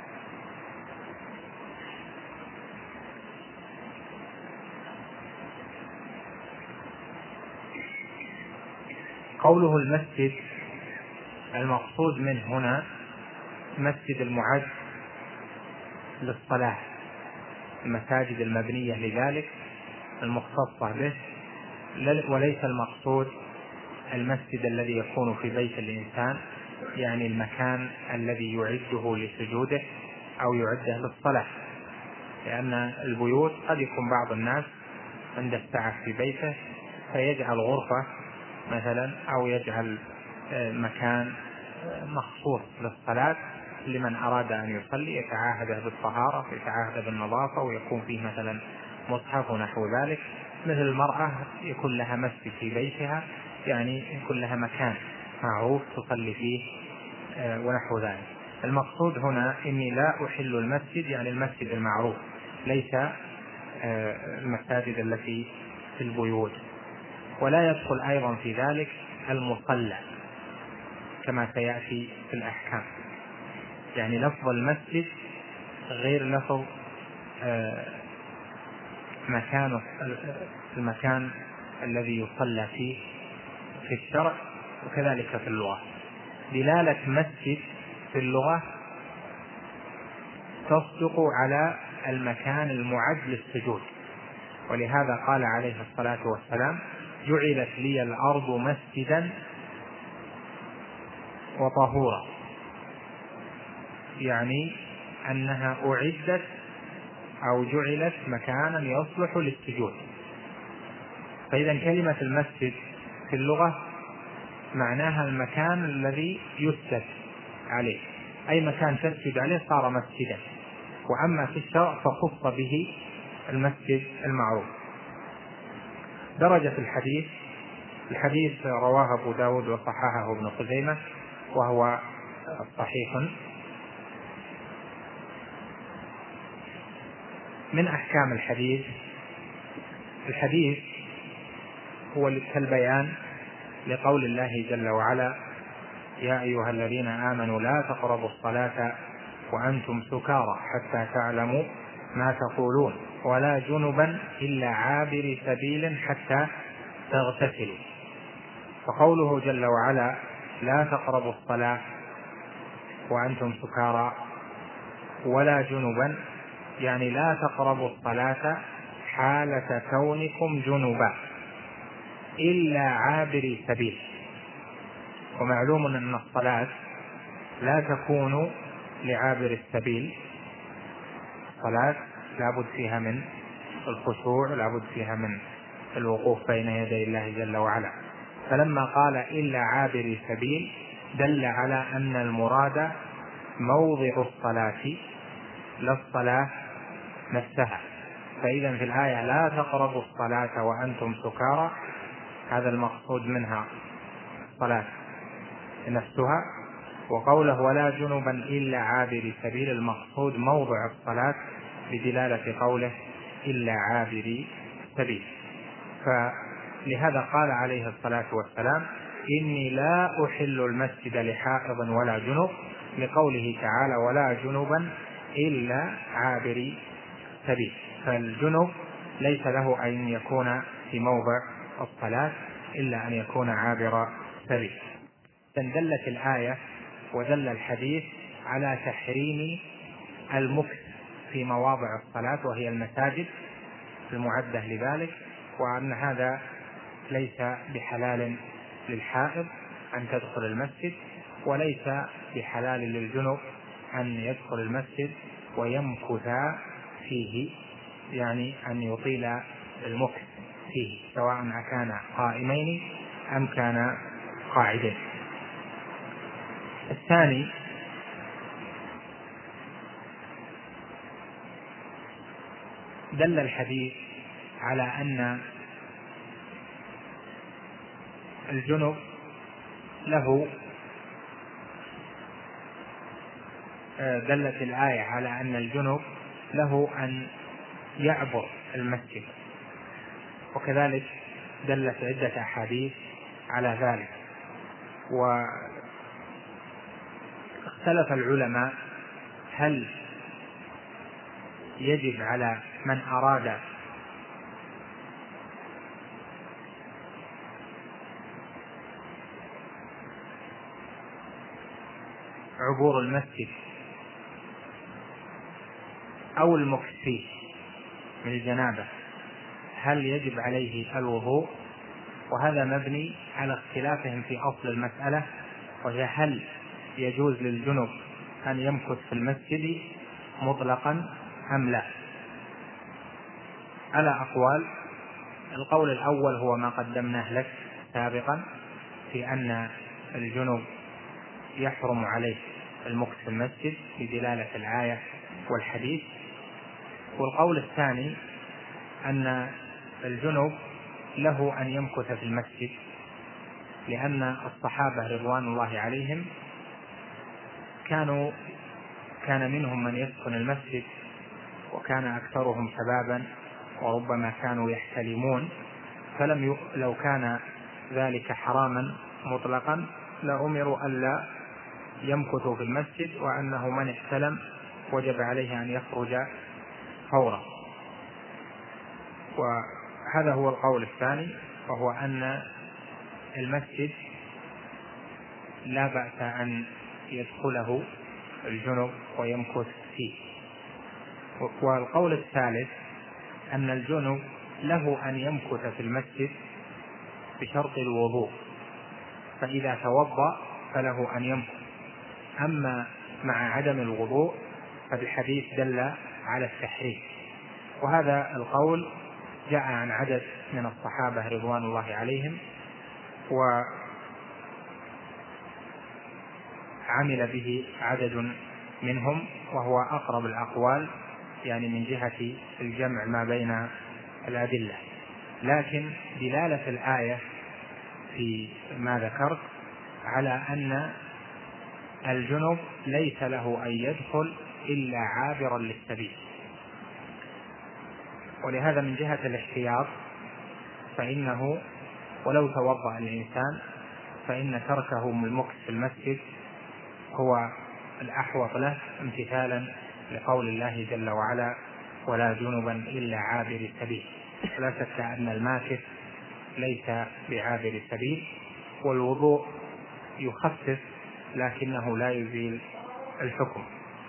قوله المسجد، المقصود منه هنا مسجد المعد للصلاة، المساجد المبنية لذلك المختصة به، وليس المقصود المسجد الذي يكون في بيت الإنسان، يعني المكان الذي يعده لسجوده أو يعده للصلاة، لأن البيوت قد يكون بعض الناس عنده سعة في بيته فيجعل غرفة مثلا أو يجعل مكان مخصوص للصلاة لمن أراد أن يصلي، يتعاهد بالطهارة يتعاهد بالنظافة، ويكون فيه مثلا مصحف ونحو ذلك. مثل المرأة يكون لها مسجد في بيتها، يعني يكون لها مكان معروف تصلي فيه ونحو ذلك. المقصود هنا إني لا أحل المسجد يعني المسجد المعروف، ليس المساجد التي في البيوت. ولا يدخل أيضا في ذلك المصلى كما سيأتي في الأحكام، يعني لفظ المسجد غير لفظ مكانه المكان الذي يصلى فيه في الشرع، وكذلك في اللغة. دلالة مسجد في اللغة تصدق على المكان المعد للسجود، ولهذا قال عليه الصلاة والسلام جعلت لي الأرض مسجدا وطهورا، يعني أنها أعدت أو جعلت مكانا يصلح للسجود. فإذا كلمة المسجد في اللغة معناها المكان الذي يسجد عليه، أي مكان تسجد عليه صار مسجدا. وأما في الشرع فخص به المسجد المعروف. درجة الحديث، الحديث رواه أبو داود وصححه ابن خزيمة وهو صحيح. من أحكام الحديث، الحديث هو كالبيان لقول الله جل وعلا يا أيها الذين آمنوا لا تقربوا الصلاة وأنتم سكارى حتى تعلموا ما تقولون ولا جنبا إلا عابر سبيل حتى تغتسلوا. فقوله جل وعلا لا تقربوا الصلاة وأنتم سكارى ولا جنبا، يعني لا تقربوا الصلاة حالة كونكم جنبا إلا عابر سبيل. ومعلوم أن الصلاة لا تكون لعابر السبيل، الصلاة لابد فيها من الخشوع، لابد فيها من الوقوف بين يدي الله جل وعلا. فلما قال إلا عابر سبيل دل على أن المراد موضع الصلاة لا الصلاة نفسها. فإذا في الآية لا تقربوا الصلاة وأنتم سكارى، هذا المقصود منها الصلاة نفسها. وقوله ولا جنبا إلا عابر سبيل، المقصود موضع الصلاة بدلالة قوله إلا عابر سبيل. فلهذا قال عليه الصلاة والسلام إني لا أحل المسجد لحائض ولا جنب، لقوله تعالى ولا جنبا إلا عابر سبيل. فالجنب ليس له أن يكون في موضع الصلاة إلا أن يكون عابر سبيل. دلت الآية ودل الحديث على تحريم المكث في مواضع الصلاة وهي المساجد المعدة لذلك، وأن هذا ليس بحلال للحائض أن تدخل المسجد، وليس بحلال للجنب أن يدخل المسجد ويمكث فيه، يعني أن يطيل المكث فيه سواء كان قائمين أم كان قاعدين. الثاني دل الحديث على أن الجنب له دلت الآية على أن الجنب له أن يعبر المسجد، وكذلك دلت عدة أحاديث على ذلك. واختلف العلماء هل يجب على من أراد عبور المسجد أو المكث فيه من الجنابة هل يجب عليه الوضوء؟ وهذا مبني على اختلافهم في أصل المسألة، وهي هل يجوز للجنب أن يمكث في المسجد مطلقا أم لا؟ على أقوال. القول الأول هو ما قدمناه لك سابقا في أن الجنب يحرم عليه المكث في المسجد بدلالة الآية والحديث. والقول الثاني أن الجنب له أن يمكث في المسجد، لأن الصحابة رضوان الله عليهم كانوا كان منهم من يسكن المسجد، وكان أكثرهم شبابا وربما كانوا يحتلمون، فلم ي... لو كان ذلك حراما مطلقا لأمروا ألا يمكثوا في المسجد، وأنه من احتلم وجب عليه أن يخرج فورا. وهذا هو القول الثاني، وهو أن المسجد لا بأس أن يدخله الجنب ويمكث فيه. والقول الثالث أن الجنب له أن يمكث في المسجد بشرط الوضوء، فإذا توضأ فله أن يمكث. أما مع عدم الوضوء فالحديث دل على التحريم. وهذا القول جاء عن عدد من الصحابة رضوان الله عليهم، وعمل به عدد منهم، وهو أقرب الأقوال يعني من جهة الجمع ما بين الأدلة. لكن دلالة الآية في ما ذكرت على أن الجنب ليس له أن يدخل إلا عابرا للسبيل، ولهذا من جهة الاحتياط فإنه ولو توضأ الإنسان فإن تركه المكث في المسجد هو الأحوط له، امتثالا لقول الله جل وعلا: ولا جنبا إلا عابر السبيل. لا شك أن الماكث ليس بعابر السبيل، والوضوء يخفف لكنه لا يزيل الحكم.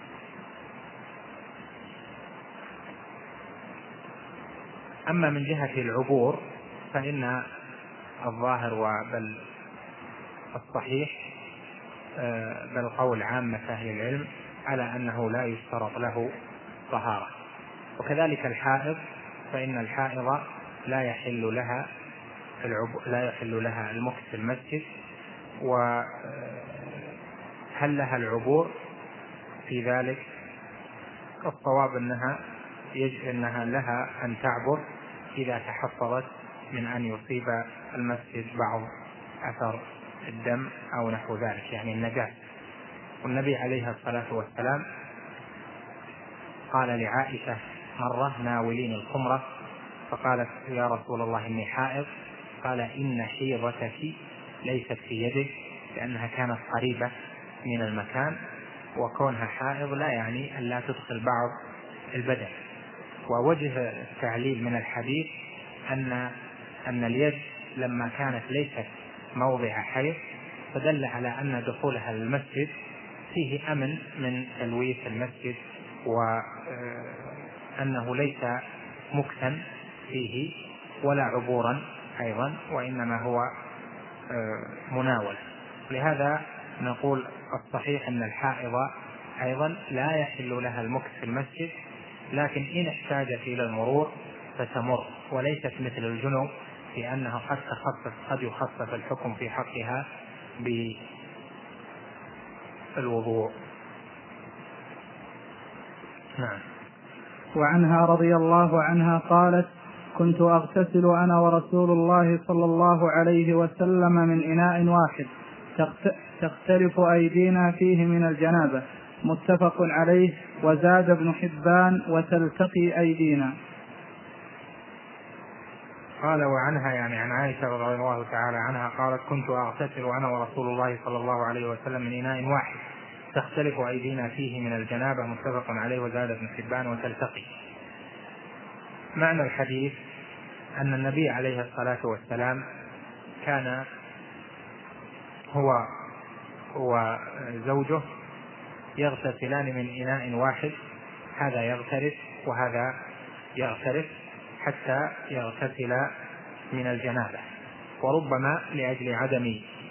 أما من جهة العبور فإن الظاهر وبل الصحيح بل قول عامة أهل العلم على أنه لا يشترط له طهارة. وكذلك الحائض، فإن الحائض لا يحل لها لا يحل لها المكث في المسجد. وهل لها العبور في ذلك؟ الصواب أنها أنها لها أن تعبر إذا تحفظت من أن يصيب المسجد بعض أثر الدم أو نحو ذلك، يعني النجاسة. والنبي عليه الصلاة والسلام قال لعائشة مرة: ناولين الخمرة، فقالت: يا رسول الله إني حائض. قال: إن حيضتك ليست في يدك، لأنها كانت قريبة من المكان، وكونها حائض لا يعني أن لا تدخل بعض البدن. ووجه التعليل من الحديث أن أن اليد لما كانت ليست موضع حيض فدل على أن دخولها للمسجد فيه أمن من تلويث المسجد، وأنه ليس مكثا فيه ولا عبورا أيضا، وإنما هو مناول. لهذا نقول الصحيح أن الحائض أيضا لا يحل لها المكث في المسجد، لكن إن احتاجت إلى المرور فتمر، وليست مثل الجنوب في أنها قد تخصص قد يخصص الحكم في حقها بالوضوء. نعم. وعنها رضي الله عنها قالت: كنت أغتسل أنا ورسول الله صلى الله عليه وسلم من إناء واحد تختلف أيدينا فيه من الجنابة، متفق عليه. وزاد ابن حبان: وتلتقي أيدينا. قال وعنها يعني عن عائشة رضي الله تعالى عنها قالت: كنت أغتسل أنا ورسول الله صلى الله عليه وسلم من إناء واحد تختلف أيدينا فيه من الجنابة، متفق عليه. وزاد ابن حبان: وتلتقي. معنى الحديث أن النبي عليه الصلاة والسلام كان هو وزوجه يغتسلان من إناء واحد، هذا يغترف وهذا يغترف حتى يغتسل من الجنابة. وربما لأجل عدم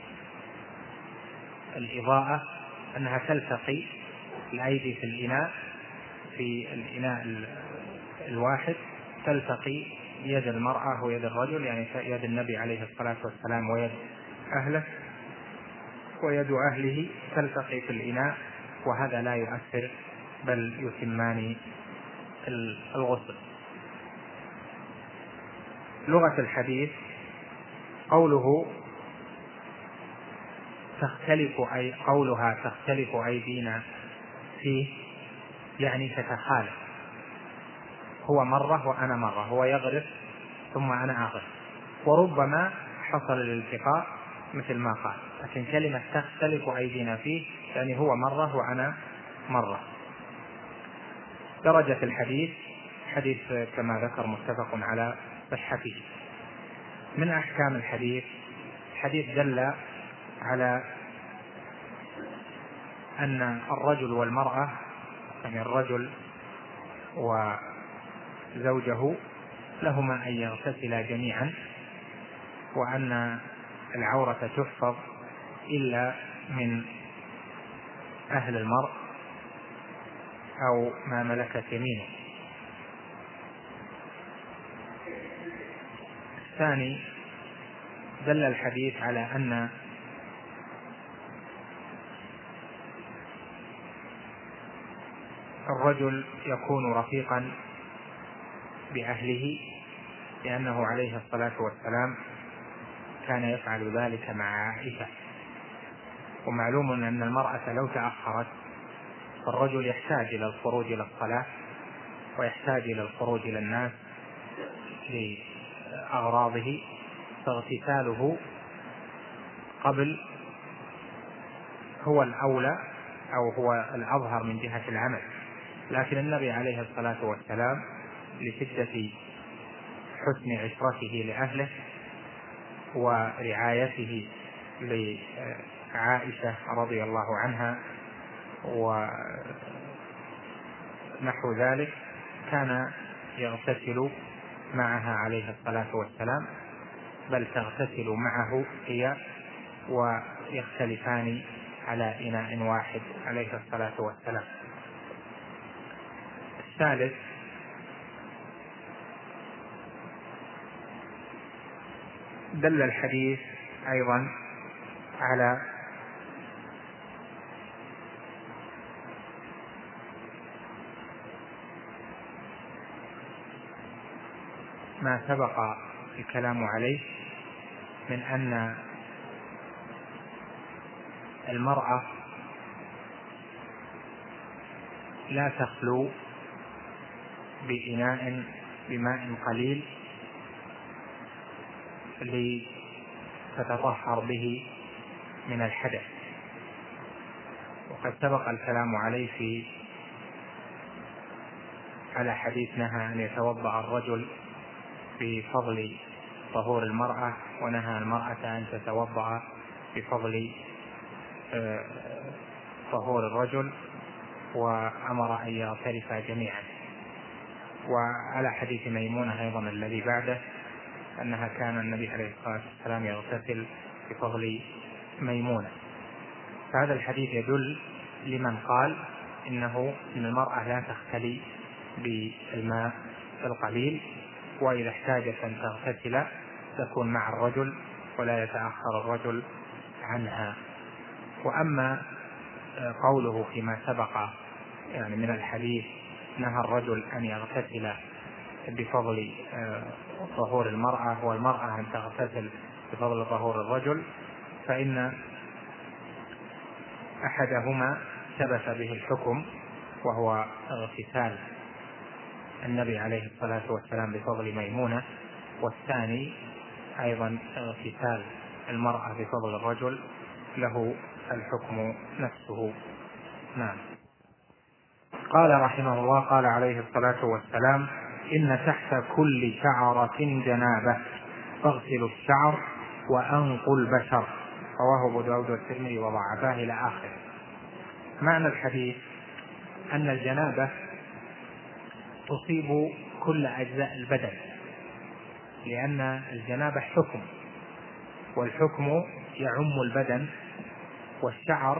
الإضاءة أنها تلتقي الأيدي في الإناء في الإناء الواحد، تلتقي يد المرأة ويد الرجل، يعني يد النبي عليه الصلاة والسلام ويد أهله ويد أهله تلتقي في الإناء، وهذا لا يؤثر بل يتمان الغسل. لغة الحديث قوله تختلف أي قولها تختلف أيدينا فيه يعني تتخالف، هو مرة وأنا مرة، هو يغرف ثم أنا أغرف، وربما حصل الالتقاء مثل ما قال، لكن كلمة تختلف أيدينا فيه يعني هو مرة وأنا مرة. درجة الحديث حديث كما ذكر متفق على صحته. من أحكام الحديث، الحديث دل على أن الرجل والمرأة، يعني الرجل وزوجه، لهما أن يغتسلا جميعا، وأن العورة تحفظ إلا من أهل المرء أو ما ملكت يمينه. الثاني، دل الحديث على أن الرجل يكون رفيقا بأهله، لأنه عليه الصلاة والسلام كان يفعل ذلك مع عائشة. ومعلوم أن المرأة لو تأخرت فالرجل يحتاج إلى الخروج إلى الصلاة ويحتاج إلى الخروج إلى الناس لأغراضه، فاغتساله قبل هو الأولى أو هو الأظهر من جهة العمل. لكن النبي عليه الصلاة والسلام لشدة حسن عشرته لأهله ورعايته لعائشة رضي الله عنها ونحو ذلك كان يغتسل معها عليه الصلاة والسلام، بل تغتسل معه هي ويختلفان على إناء واحد عليه الصلاة والسلام. الثالث، دل الحديث أيضا على ما سبق الكلام عليه من أن المرأة لا تخلو بإناء بماء قليل لتتطهر به من الحدث، وقد سبق الكلام عليه في على حديث نهى أن يتوضأ الرجل بفضل طهور المرأة، ونهى المرأة أن تتوضأ بفضل طهور الرجل، وأمر أن يغترفا جميعا. وعلى حديث ميمونة أيضا الذي بعده أنها كان النبي عليه الصلاة والسلام يغتسل بفضل ميمونة. فهذا الحديث يدل لمن قال إنه إن المرأة لا تختلي بالماء القليل، وإذا احتاجت أن تغتسل تكون مع الرجل ولا يتأخر الرجل عنها. وأما قوله فيما سبق يعني من الحديث نهى الرجل أن يغتسل بفضل طهور المرأة والمرأة أن تغتسل بفضل طهور الرجل، فإن أحدهما ثبت به الحكم وهو اغتسال النبي عليه الصلاة والسلام بفضل ميمونة، والثاني أيضا اغتسال المرأة بفضل الرجل له الحكم نفسه. نعم. قال رحمه الله: قال عليه الصلاة والسلام: إن تحت كل شعرة جنابة فاغسلوا الشعر وأنقوا البشر، رواه أبو داود والترمذي وضعفاه إلى آخره. معنى الحديث أن الجنابة تصيب كل أجزاء البدن، لأن الجنابة حكم، والحكم يعم البدن، والشعر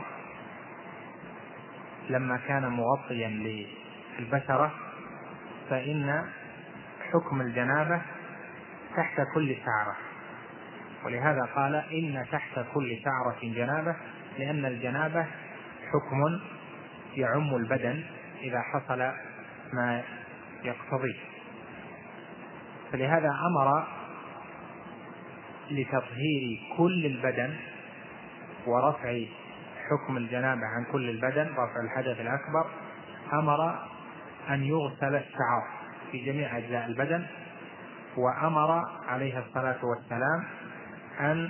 لما كان مغطيا للبشرة فإن حكم الجنابة تحت كل شعرة، ولهذا قال إن تحت كل شعرة جنابة، لأن الجنابة حكم يعم البدن إذا حصل ما يقتضيه. فلهذا أمر لتطهير كل البدن ورفع حكم الجنابة عن كل البدن، رفع الحدث الأكبر، أمر أن يغسل الشعر في جميع أجزاء البدن، وأمر عليه الصلاة والسلام أن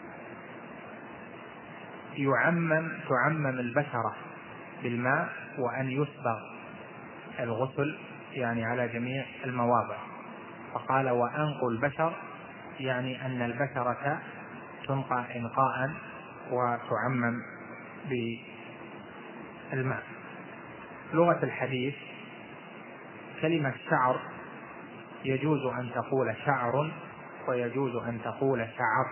يعمم تعمم البشرة بالماء، وأن يسبغ الغسل يعني على جميع المواضع. فقال: وأنقوا البشر، يعني أن البشرة تنقى إنقاء وتعمم بالماء. لغة الحديث كلمة شعر يجوز أن تقول شعر ويجوز أن تقول شعر،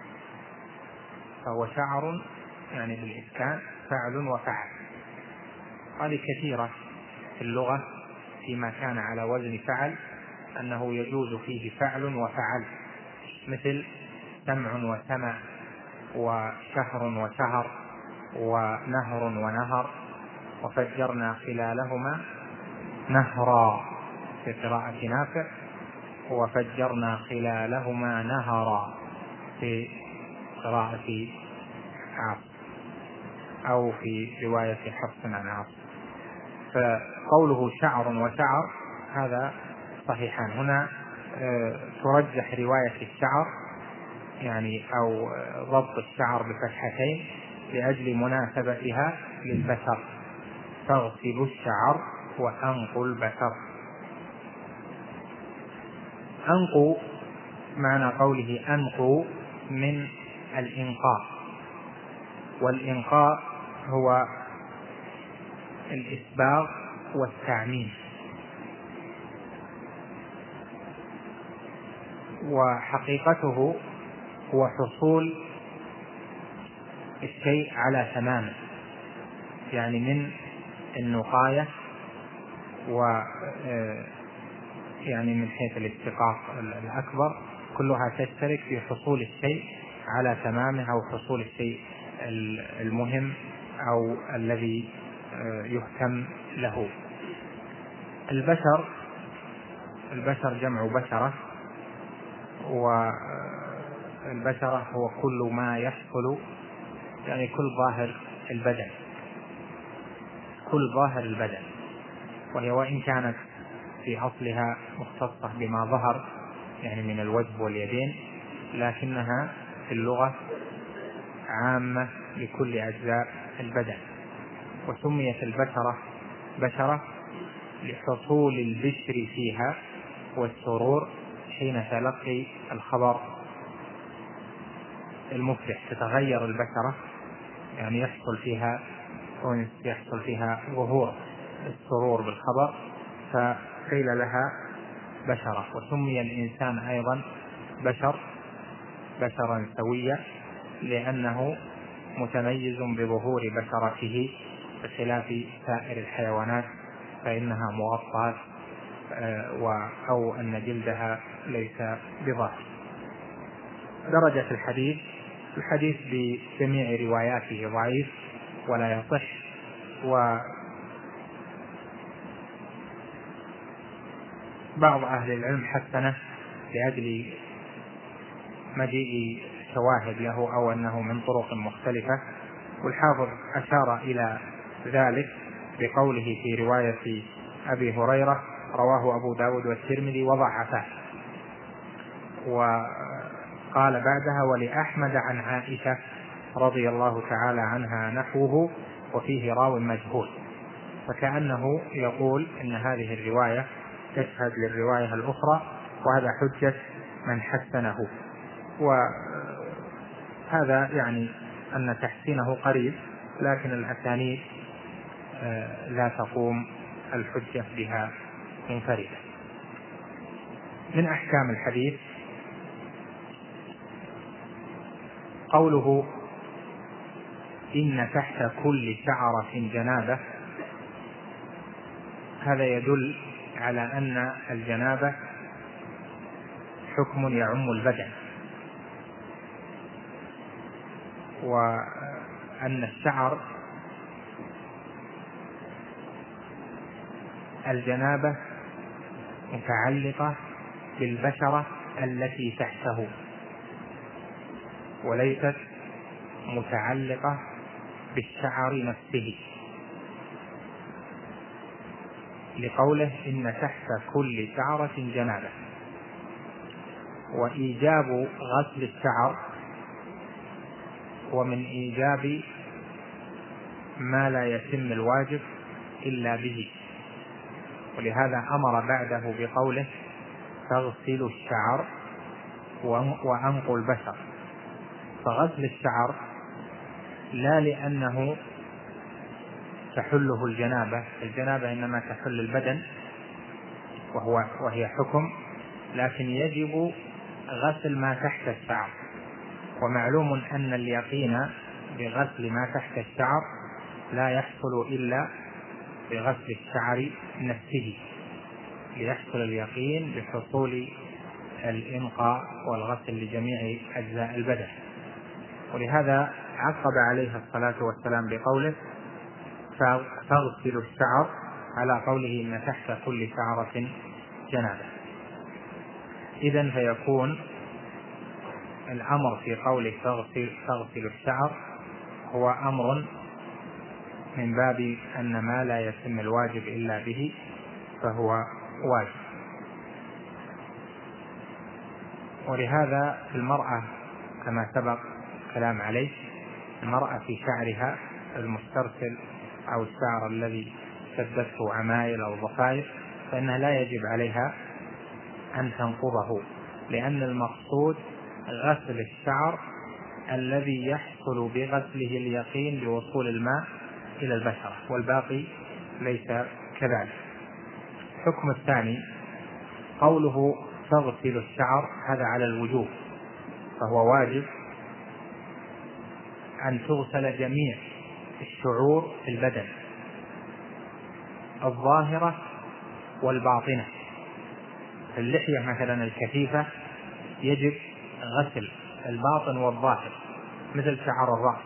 فهو شعر يعني بالإسكان فعل وفعل. هذه كثيرة في اللغة فيما كان على وزن فعل أنه يجوز فيه فعل وفعل، مثل سمع وسمع وشهر وشهر ونهر ونهر، وفجرنا خلالهما نهرا في قراءة نافع، وفجرنا خلالهما نهرا في قراءة عاصم أو في رواية حفص عن عاصم. فقوله شعر وشعر هذا صحيحان. هنا ترجح رواية الشعر يعني أو ضبط الشعر بفتحتين لأجل مناسبتها للبشر، فاغسلوا الشعر وأنقوا البشر. أنقوا معنى قوله أنقوا من الإنقاء، والإنقاء هو الإسباغ والتعميم، وحقيقته هو حصول الشيء على تمامه، يعني من النقاية و يعني من حيث الاشتقاق الأكبر كلها تشترك في حصول الشيء على تمامه أو حصول الشيء المهم أو الذي يهتم له. البشر البشر جمع بشرة، والبشرة هو كل ما يحصل يعني كل ظاهر البدن، كل ظاهر البدن، وهي وإن كانت في أصلها مختصة بما ظهر يعني من الوجه واليدين، لكنها في اللغة عامة لكل أجزاء البدن. وسميت البشرة بشرة لحصول البشر فيها والسرور حين تلقي الخبر المفرح، تتغير البشرة يعني يحصل فيها يحصل فيها ظهور السرور بالخبر، فقيل لها بشرة. وسمي الإنسان أيضا بشر بشرا سويا لأنه متميز بظهور بشرته بخلاف سائر الحيوانات فإنها مغطاة أو أن جلدها ليس بظاهر. درجة الحديث الحديث بجميع رواياته ضعيف ولا يصح، بعض أهل العلم حسنه لأجل مجيء شواهد له أو أنه من طرق مختلفة، والحافظ أشار إلى ذلك بقوله في رواية أبي هريرة رواه أبو داود والترمذي وضعفه، وقال بعدها ولأحمد عن عائشة رضي الله تعالى عنها نحوه وفيه راو مجهول، فكأنه يقول إن هذه الرواية تشهد للرواية الأخرى، وهذا حجة من حسنه. وهذا يعني أن تحسينه قريب، لكن الأسانيد لا تقوم الحجة بها منفردة. من أحكام الحديث قوله إن تحت كل شعرة جنابة، هذا يدل على أن الجنابة حكم يعم البدن، وأن الشعر الجنابة متعلقة بالبشرة التي تحته وليست متعلقة بالشعر نفسه، لقوله إن تحت كل شعرة جنابة. وإيجاب غسل الشعر ومن إيجاب ما لا يتم الواجب إلا به، ولهذا أمر بعده بقوله تغسل الشعر وأنقوا البشر. فغسل الشعر لا لأنه تحله الجنابة، الجنابة إنما تحل البدن وهو وهي حكم، لكن يجب غسل ما تحت الشعر، ومعلوم أن اليقين بغسل ما تحت الشعر لا يحصل إلا بغسل الشعر نفسه، ليحصل اليقين بحصول الإنقاء والغسل لجميع أجزاء البدن. ولهذا عقب عليه الصلاة والسلام بقوله فاغسلوا الشعر على قوله إن تحت كل شعرة جنابة. إذن فيكون الأمر في قوله تغسل الشعر هو أمر من باب أن ما لا يتم الواجب إلا به فهو واجب. ولهذا المرأة كما سبق كلام عليه، المرأة في شعرها المسترسل أو الشعر الذي شدته عمايل أو ضفائر فإنها لا يجب عليها أن تنقضه، لأن المقصود غسل الشعر الذي يحصل بغسله اليقين بوصول الماء إلى البشرة، والباقي ليس كذلك. الحكم الثاني قوله تغسل الشعر، هذا على الوجوب، فهو واجب أن تغسل جميع الشعور في البدن الظاهرة والباطنة. اللحية مثلا الكثيفة يجب غسل الباطن والظاهر مثل شعر الرأس،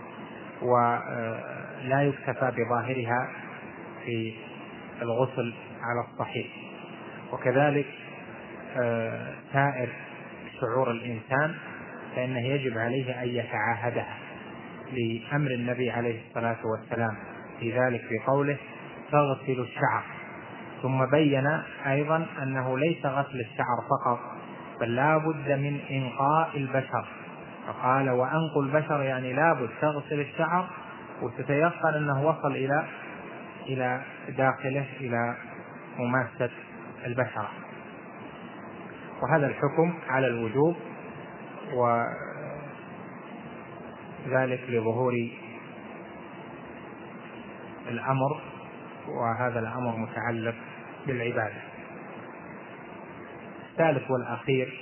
ولا يكتفى بظاهرها في الغسل على الصحيح. وكذلك سائر شعور الإنسان فإنه يجب عليه أن يتعاهدها لأمر النبي عليه الصلاة والسلام في ذلك بقوله تغسل الشعر، ثم بين أيضا أنه ليس غسل الشعر فقط بل لا بد من إنقاء البشر، فقال وأنقوا البشر، يعني لا بد تغسل الشعر وتتيقن أنه وصل إلى إلى داخله إلى مماسة البشرة. وهذا الحكم على الوجوب، وذلك لظهور الأمر، وهذا الأمر متعلق بالعبادة. الثالث والأخير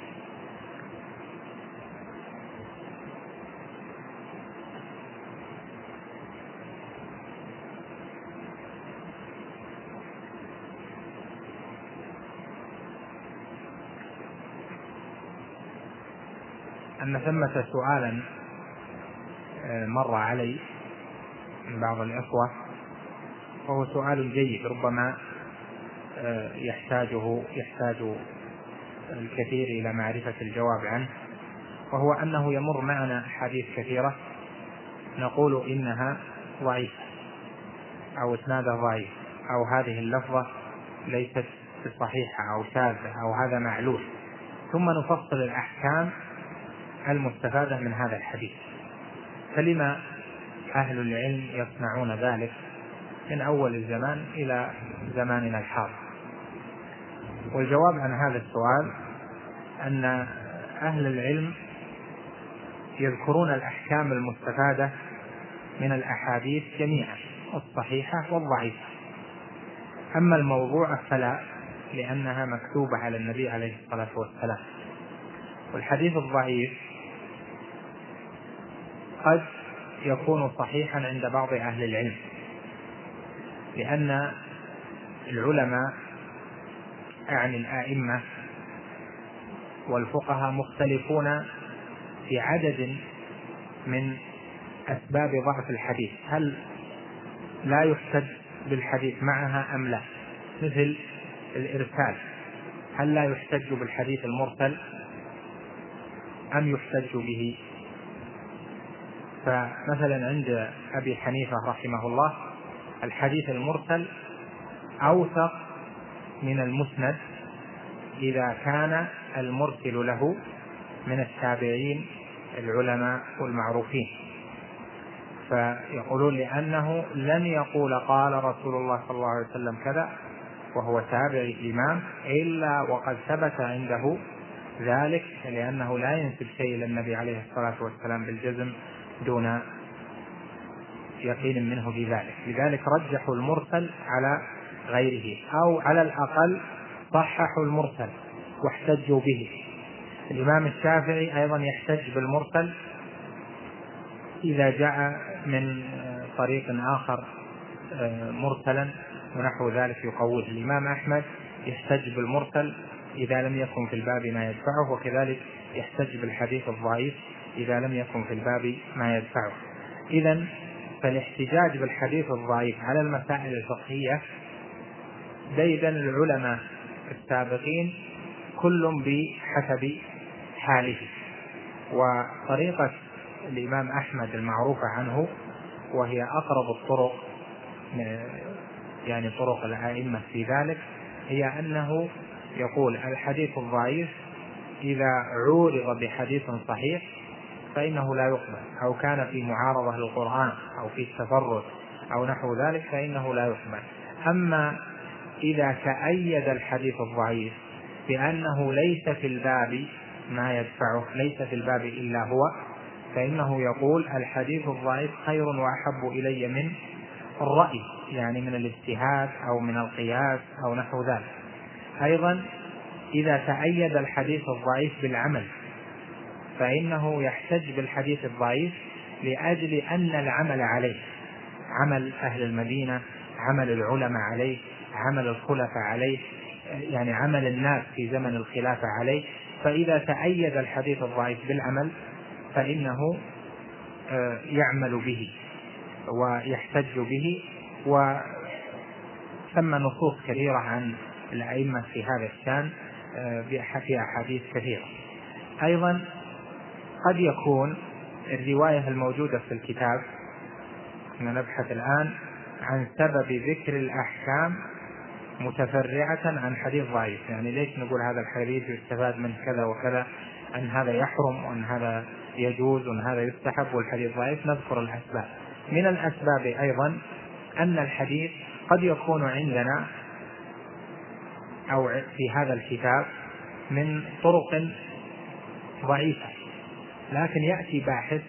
أن ثمة سؤالا مر علي من بعض الإخوة، وهو سؤال جيد، ربما يحتاجه يحتاج الكثير إلى معرفة الجواب عنه، وهو أنه يمر معنا أحاديث كثيرة نقول إنها ضعيفة أو إسنادها ضعيف أو هذه اللفظة ليست صحيحة أو شاذة أو هذا معلول، ثم نفصل الأحكام المستفادة من هذا الحديث. فلما أهل العلم يصنعون ذلك من أول الزمان إلى زماننا الحاضر؟ والجواب عن هذا السؤال أن أهل العلم يذكرون الأحكام المستفادة من الأحاديث جميعا، الصحيحة والضعيفة. أما الموضوع فلا، لأنها مكتوبة على النبي عليه الصلاة والسلام. والحديث الضعيف قد يكون صحيحا عند بعض أهل العلم، لأن العلماء عن الآئمة والفقهاء مختلفون في عدد من أسباب ضعف الحديث، هل لا يحتج بالحديث معها أم لا؟ مثل الإرسال، هل لا يحتج بالحديث المرسل أم يحتج به؟ فمثلا عند أبي حنيفة رحمه الله الحديث المرسل أوثق من المسند إذا كان المرسل له من التابعين العلماء والمعروفين، فيقولون لأنه لن يقول قال رسول الله صلى الله عليه وسلم كذا وهو تابعي الإمام إلا وقد ثبت عنده ذلك، لأنه لا ينسب شيء للنبي عليه الصلاة والسلام بالجزم دون يقين منه بذلك. لذلك رجحوا المرسل على غيره، أو على الأقل صححوا المرسل واحتجوا به. الإمام الشافعي أيضا يحتج بالمرسل إذا جاء من طريق آخر مرسلا ونحو ذلك يقويه. الإمام أحمد يحتج بالمرسل إذا لم يكن في الباب ما يدفعه، وكذلك يحتج بالحديث الضعيف إذا لم يكن في الباب ما يدفعه. إذن فالاحتجاج بالحديث الضعيف على المسائل الفقهية ديدن العلماء السابقين كل بحسب حاله. وطريقة الإمام أحمد المعروفة عنه وهي أقرب الطرق يعني طرق الأئمة في ذلك، هي أنه يقول الحديث الضعيف إذا عورض بحديث صحيح فإنه لا يقبل، أو كان في معارضة للقرآن أو في التفرد أو نحو ذلك فإنه لا يقبل. أما إذا تأيد الحديث الضعيف بأنه ليس في الباب ما يدفعه، ليس في الباب إلا هو، فإنه يقول الحديث الضعيف خير وأحب إلي من الرأي، يعني من الاجتهاد أو من القياس أو نحو ذلك. أيضا إذا تأيد الحديث الضعيف بالعمل فإنه يحتج بالحديث الضعيف لأجل أن العمل عليه، عمل أهل المدينة، عمل العلماء عليه، عمل الخلفاء عليه، يعني عمل الناس في زمن الخلافة عليه. فإذا تأيد الحديث الضعيف بالعمل فإنه يعمل به ويحتج به. وثم نصوص كثيرة عن الأئمة في هذا الشأن في أحاديث كثيرة. أيضا قد يكون الرواية الموجودة في الكتاب، نبحث الآن عن سبب ذكر الأحكام متفرعة عن حديث ضعيف، يعني ليش نقول هذا الحديث يستفاد من كذا وكذا، أن هذا يحرم وأن هذا يجوز وأن هذا يستحب والحديث ضعيف. نذكر الأسباب. من الأسباب أيضا أن الحديث قد يكون عندنا أو في هذا الكتاب من طرق ضعيفة، لكن يأتي باحث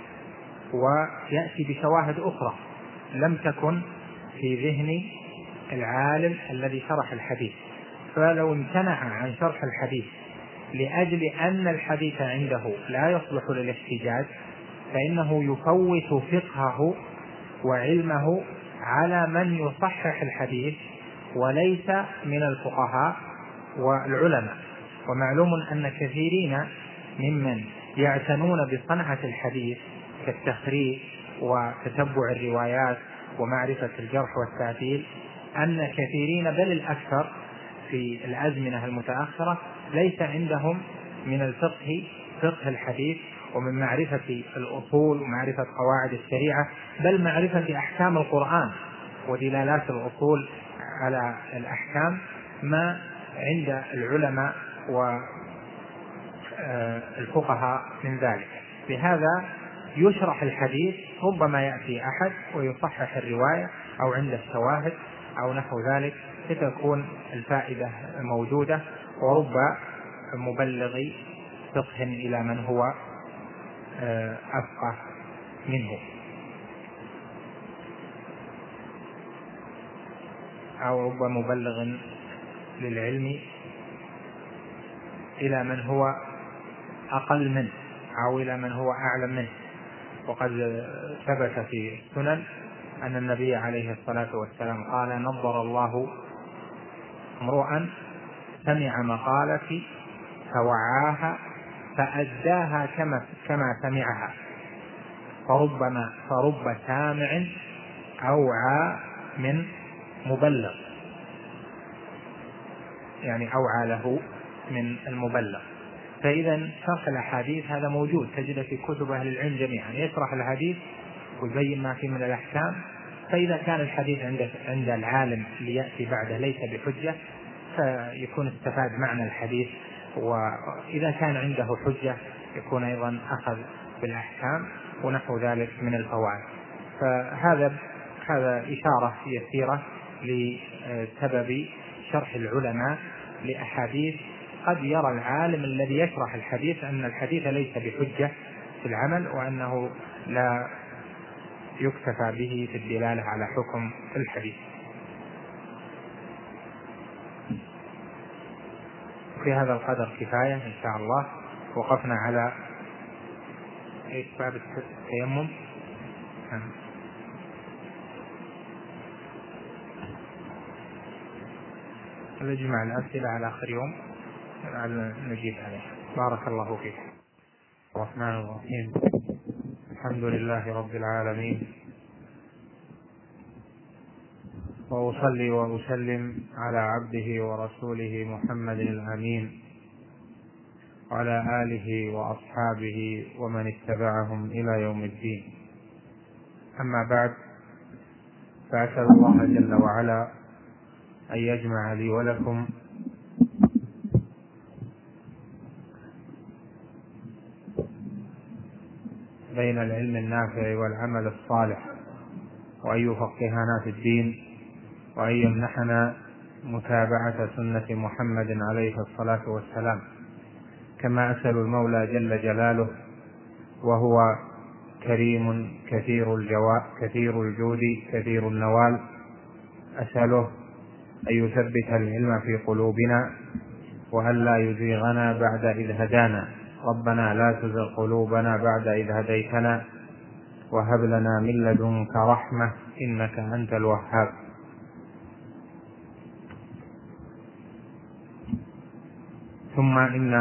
ويأتي بشواهد أخرى لم تكن في ذهن العالم الذي شرح الحديث، فلو امتنع عن شرح الحديث لأجل أن الحديث عنده لا يصلح للاحتجاج فإنه يفوت فقهه وعلمه على من يصحح الحديث وليس من الفقهاء والعلماء. ومعلوم أن كثيرين ممن يعتنون بصنعة الحديث كالتخريج وتتبع الروايات ومعرفة الجرح والتعديل أن كثيرين بل الأكثر في الأزمنة المتأخرة ليس عندهم من الفقه فقه الحديث ومن معرفة الأصول ومعرفة قواعد الشريعة، بل معرفة أحكام القرآن ودلالات الأصول على الأحكام ما عند العلماء والفقهاء من ذلك. بهذا يشرح الحديث، ربما يأتي أحد ويصحح الرواية أو عند الشواهد أو نحو ذلك، فتكون الفائدة موجودة، ورب مبلغ فقه إلى من هو أفقه منه، أو رب مبلغ للعلم إلى من هو أقل منه أو إلى من هو أعلم منه. وقد ثبت في السنن أن النبي عليه الصلاة والسلام قال: نضر الله امرؤا سمع مقالتي فوعاها فأداها كما كما سمعها، فربما فرب سامع أوعى من مبلغ، يعني أوعى له من المبلغ. فإذا شرح الأحاديث هذا موجود، تجد في كتب أهل العلم جميعا يشرح الحديث ويبين ما فيه من الأحكام. فإذا كان الحديث عند عند العالم ليأتي بعده ليس بحجة، فيكون استفاد معنى الحديث، وإذا كان عنده حجة يكون أيضا أخذ بالأحكام ونحو ذلك من الفوائد. فهذا هذا إشارة يسيرة لسبب شرح العلماء لأحاديث. قد يرى العالم الذي يشرح الحديث أن الحديث ليس بحجة في العمل، وأنه لا يكتفى به في الدلالة على حكم الحديث. في هذا القدر كفاية إن شاء الله. وقفنا على إيش؟ باب التيمم. نجمع الأسئلة على آخر يوم نجيب عليه. بارك الله فيك. الرحمن الرحيم. الحمد لله رب العالمين، وأصلي وأسلم على عبده ورسوله محمد الأمين وعلى آله وأصحابه ومن اتبعهم إلى يوم الدين. أما بعد، فأسأل الله جل وعلا أن يجمع لي ولكم بين العلم النافع والعمل الصالح، وأن يفقهنا في الدين، وأن يمنحنا متابعة سنة محمد عليه الصلاة والسلام. كما أسأل المولى جل جلاله وهو كريم كثير الجواد كثير الجود كثير النوال، أسأله أن يثبت العلم في قلوبنا وأن لا يزيغنا بعد إذ هدانا. ربنا لا تزغ قلوبنا بعد إذ هديتنا وهب لنا من لدنك رحمة إنك أنت الوهاب. ثم إن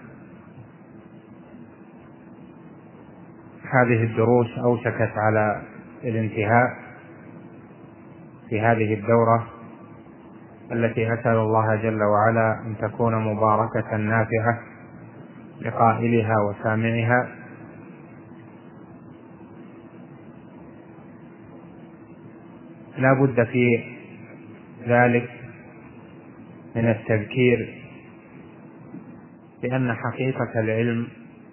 هذه الدروس أوشكت على الانتهاء في هذه الدورة التي أسأل الله جل وعلا أن تكون مباركة نافعة لقائلها وسامعها. لا بد في ذلك من التذكير بأن حقيقة العلم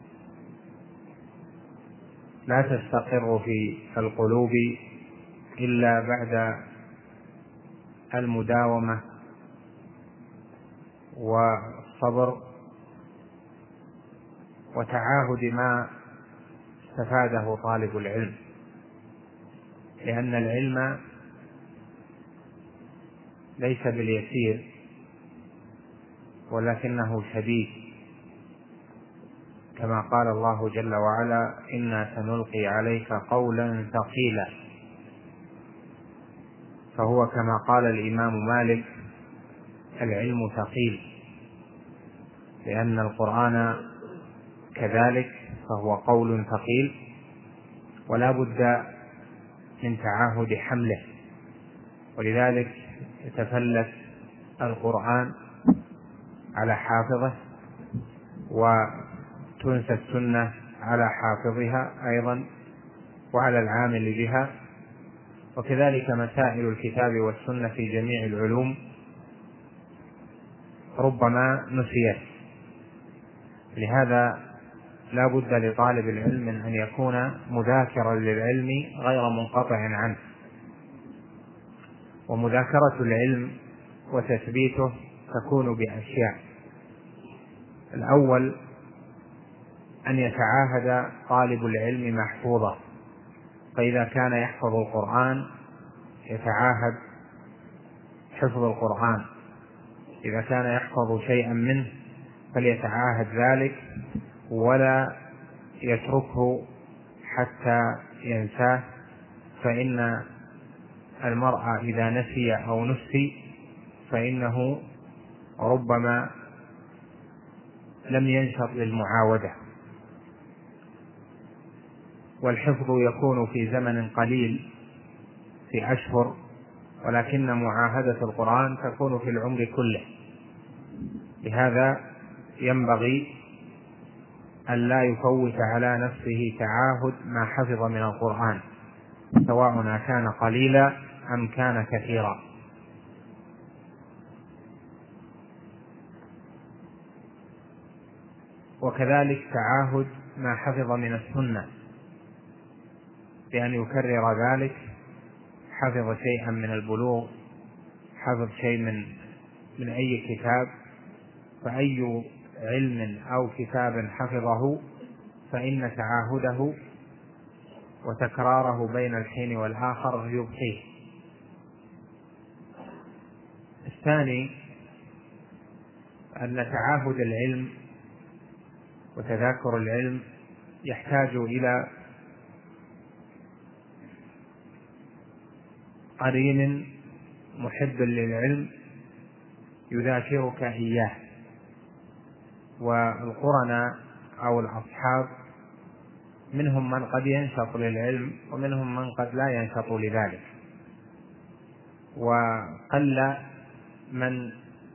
لا تستقر في القلوب إلا بعد المداومة والصبر وتعاهد ما استفاده طالب العلم، لأن العلم ليس باليسير ولكنه شديد، كما قال الله جل وعلا: إنا سنلقي عليك قولا ثقيلا. فهو كما قال الإمام مالك: العلم ثقيل، لأن القرآن كذلك فهو قول ثقيل، ولا بد من تعاهد حمله. ولذلك يتفلت القرآن على حافظه وتنسى السنة على حافظها أيضا وعلى العامل بها، وكذلك مسائل الكتاب والسنة في جميع العلوم ربما نسيت. لهذا لا بد لطالب العلم من أن يكون مذاكرا للعلم غير منقطع عنه. ومذاكرة العلم وتثبيته تكون بأشياء: الأول أن يتعاهد طالب العلم محفوظه، فإذا كان يحفظ القرآن يتعاهد حفظ القرآن، إذا كان يحفظ شيئا منه فليتعاهد ذلك ولا يتركه حتى ينساه، فإن المرء إذا نسي أو نسي فإنه ربما لم ينشط للمعاودة. والحفظ يكون في زمن قليل في أشهر، ولكن معاهدة القرآن تكون في العمر كله. لهذا ينبغي أن لا يفوت على نفسه تعاهد ما حفظ من القرآن، سواء كان قليلا أم كان كثيرا. وكذلك تعاهد ما حفظ من السنة بأن يكرر ذلك. حفظ شيئا من البلوغ، حفظ شيء من من أي كتاب، فأي علم أو كتاب حفظه فإن تعاهده وتكراره بين الحين والآخر يبقيه. الثاني أن تعاهد العلم وتذاكر العلم يحتاج إلى قرين محب للعلم يذاكرك إياه. والقرناء أو الأصحاب منهم من قد ينشط للعلم ومنهم من قد لا ينشط لذلك، وقل من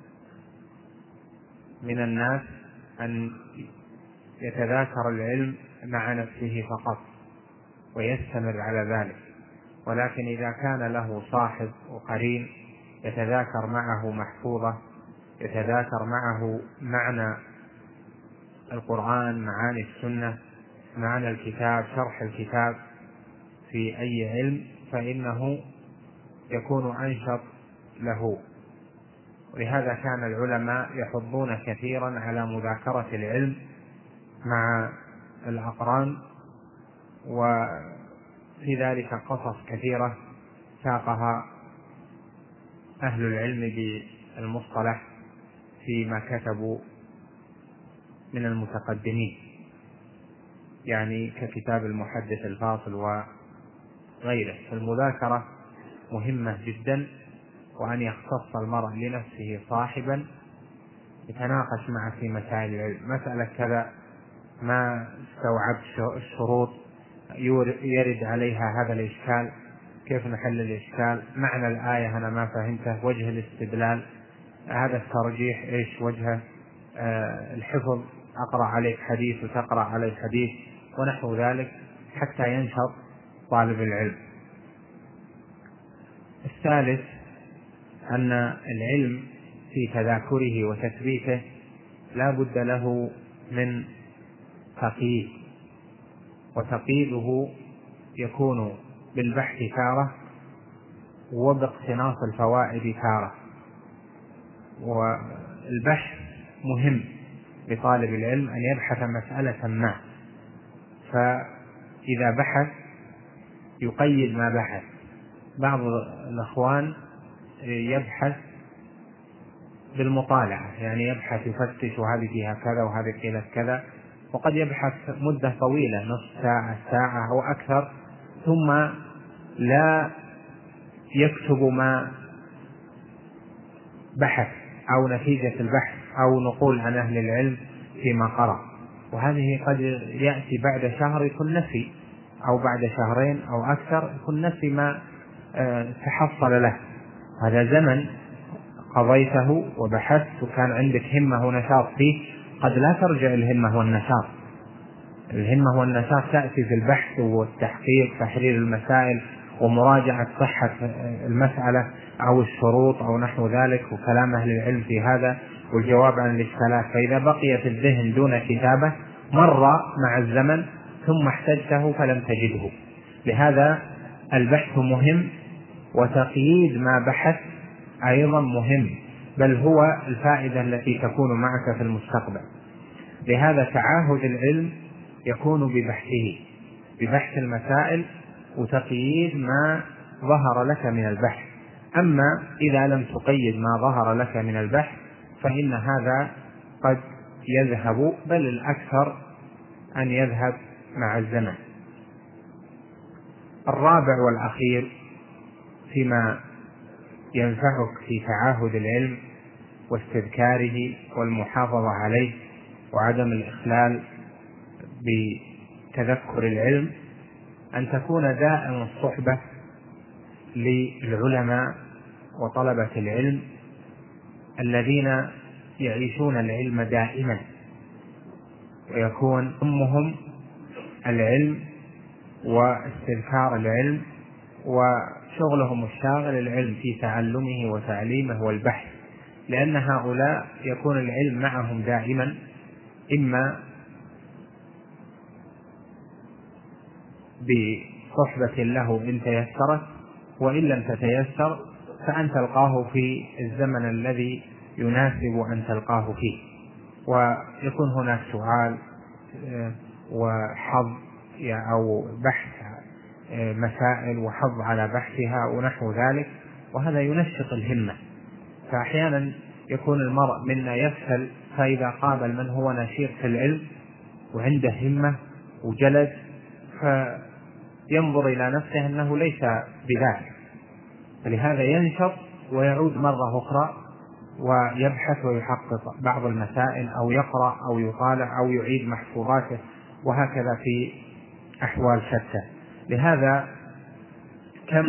من الناس أن يتذاكر العلم مع نفسه فقط ويستمر على ذلك، ولكن إذا كان له صاحب وقرين يتذاكر معه محفوظة، يتذاكر معه معنى القرآن، معاني السنة، معنى الكتاب، شرح الكتاب في أي علم، فإنه يكون أنشط له. ولهذا كان العلماء يحضون كثيرا على مذاكرة العلم مع الأقران، وفي ذلك قصص كثيرة ساقها أهل العلم بالمصطلح فيما كتبوا من المتقدمين، يعني ككتاب المحدث الفاصل وغيره. فالمذاكرة مهمة جدا، وأن يختص المرء لنفسه صاحبا يتناقش معه في مسائل العلم. مسألة كذا ما استوعبت الشروط، يرد عليها هذا الإشكال، كيف نحل الإشكال؟ معنى الآية أنا ما فهمته، وجه الاستدلال، هذا الترجيح إيش وجهه؟ آه الحفظ، أقرأ عليك حديث وتقرأ عليه حديث ونحو ذلك، حتى ينشط طالب العلم. الثالث أن العلم في تذاكره وتثبيته لا بد له من تقييد، وتقييده يكون بالبحث تارة وباقتناص الفوائد تارة. والبحث مهم لطالب العلم أن يبحث مسألة ما، فإذا بحث يقيد ما بحث. بعض الأخوان يبحث بالمطالعة، يعني يبحث يفتش وهذه فيها كذا وهذه قيلت كذا، وقد يبحث مدة طويلة نصف ساعة ساعة أو أكثر، ثم لا يكتب ما بحث أو نتيجة البحث أو نقول عن أهل العلم فيما قرأ، وهذه قد يأتي بعد شهر يكون نسي، أو بعد شهرين أو أكثر يكون نسي ما تحصل له. هذا زمن قضيته وبحثت وكان عندك همة ونشاط فيه، قد لا ترجع الهمة والنشاط. الهمة والنشاط تأتي في البحث والتحقيق، تحرير المسائل ومراجعة صحة المسألة أو الشروط أو نحو ذلك، وكلام أهل العلم في هذا والجواب عن الإشكالات. فإذا بقي في الذهن دون كتابة مر مع الزمن ثم احتجته فلم تجده. لهذا البحث مهم، وتقييد ما بحث أيضا مهم، بل هو الفائدة التي تكون معك في المستقبل. لهذا تعاهد العلم يكون ببحثه، ببحث المسائل وتقييد ما ظهر لك من البحث. أما إذا لم تقيد ما ظهر لك من البحث فإن هذا قد يذهب، بل الأكثر أن يذهب مع الزمن. الرابع والأخير فيما ينفعك في تعاهد العلم واستذكاره والمحافظة عليه وعدم الإخلال بتذكر العلم، أن تكون دائم الصحبة للعلماء وطلبة العلم الذين يعيشون العلم دائما، ويكون همهم العلم واستذكار العلم، وشغلهم الشاغل العلم في تعلمه وتعليمه والبحث. لأن هؤلاء يكون العلم معهم دائما، إما بصحبة له إن تيسرت، وإن لم تتيسر فأن تلقاه في الزمن الذي يناسب أن تلقاه فيه، ويكون هناك سؤال وحظ أو بحث مسائل وحظ على بحثها ونحو ذلك، وهذا ينشط الهمة. فأحيانا يكون المرء منا يفشل، فإذا قابل من هو نشيط في العلم وعنده همة وجلد فينظر إلى نفسه أنه ليس بذلك، فلهذا ينشط ويعود مرة أخرى ويبحث ويحقق بعض المسائل أو يقرأ أو يطالع أو يعيد محفوظاته، وهكذا في أحوال شتى. لهذا كم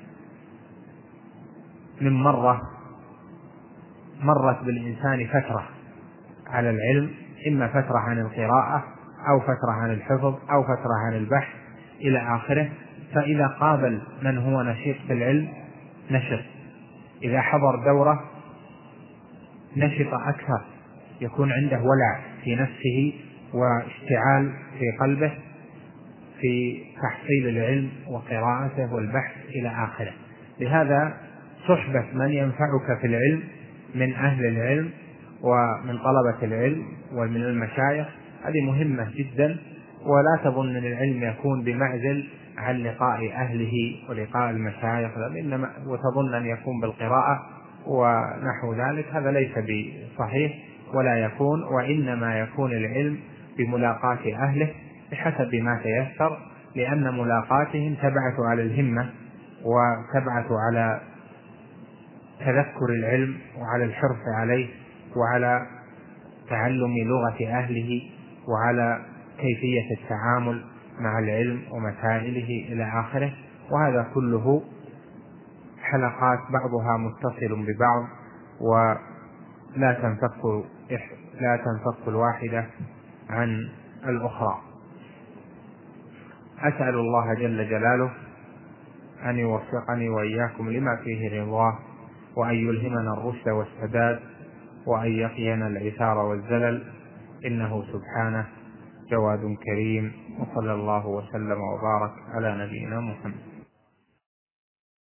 من مرة مرت بالإنسان فترة على العلم، إما فترة عن القراءة أو فترة عن الحفظ أو فترة عن البحث إلى آخره، فإذا قابل من هو نشيط في العلم نشط، إذا حضر دورة نشط أكثر، يكون عنده ولع في نفسه واشتعال في قلبه في تحصيل العلم وقراءته والبحث إلى آخره. لهذا صحبة من ينفعك في العلم من أهل العلم ومن طلبة العلم ومن المشايخ هذه مهمة جدا، ولا تظن أن العلم يكون بمعزل عن لقاء أهله ولقاء المشايخ، إنما وتظن أن يكون بالقراءة ونحو ذلك، هذا ليس بصحيح ولا يكون، وإنما يكون العلم بملاقاة أهله بحسب ما تيسر، لأن ملاقاتهم تبعث على الهمة وتبعث على تذكر العلم وعلى الحرص عليه وعلى تعلم لغة أهله وعلى كيفية التعامل مع العلم ومسائله إلى آخره. وهذا كله حلقات بعضها متصل ببعض ولا تنفك لا تنفك الواحدة عن الأخرى. أسأل الله جل جلاله أن يوفقني وإياكم لما فيه رضاه، وأن يلهمنا الرشد والسداد، وأن يقينا العثار والزلل، إنه سبحانه جواد كريم. وصلى الله وسلم وبارك على نبينا محمد.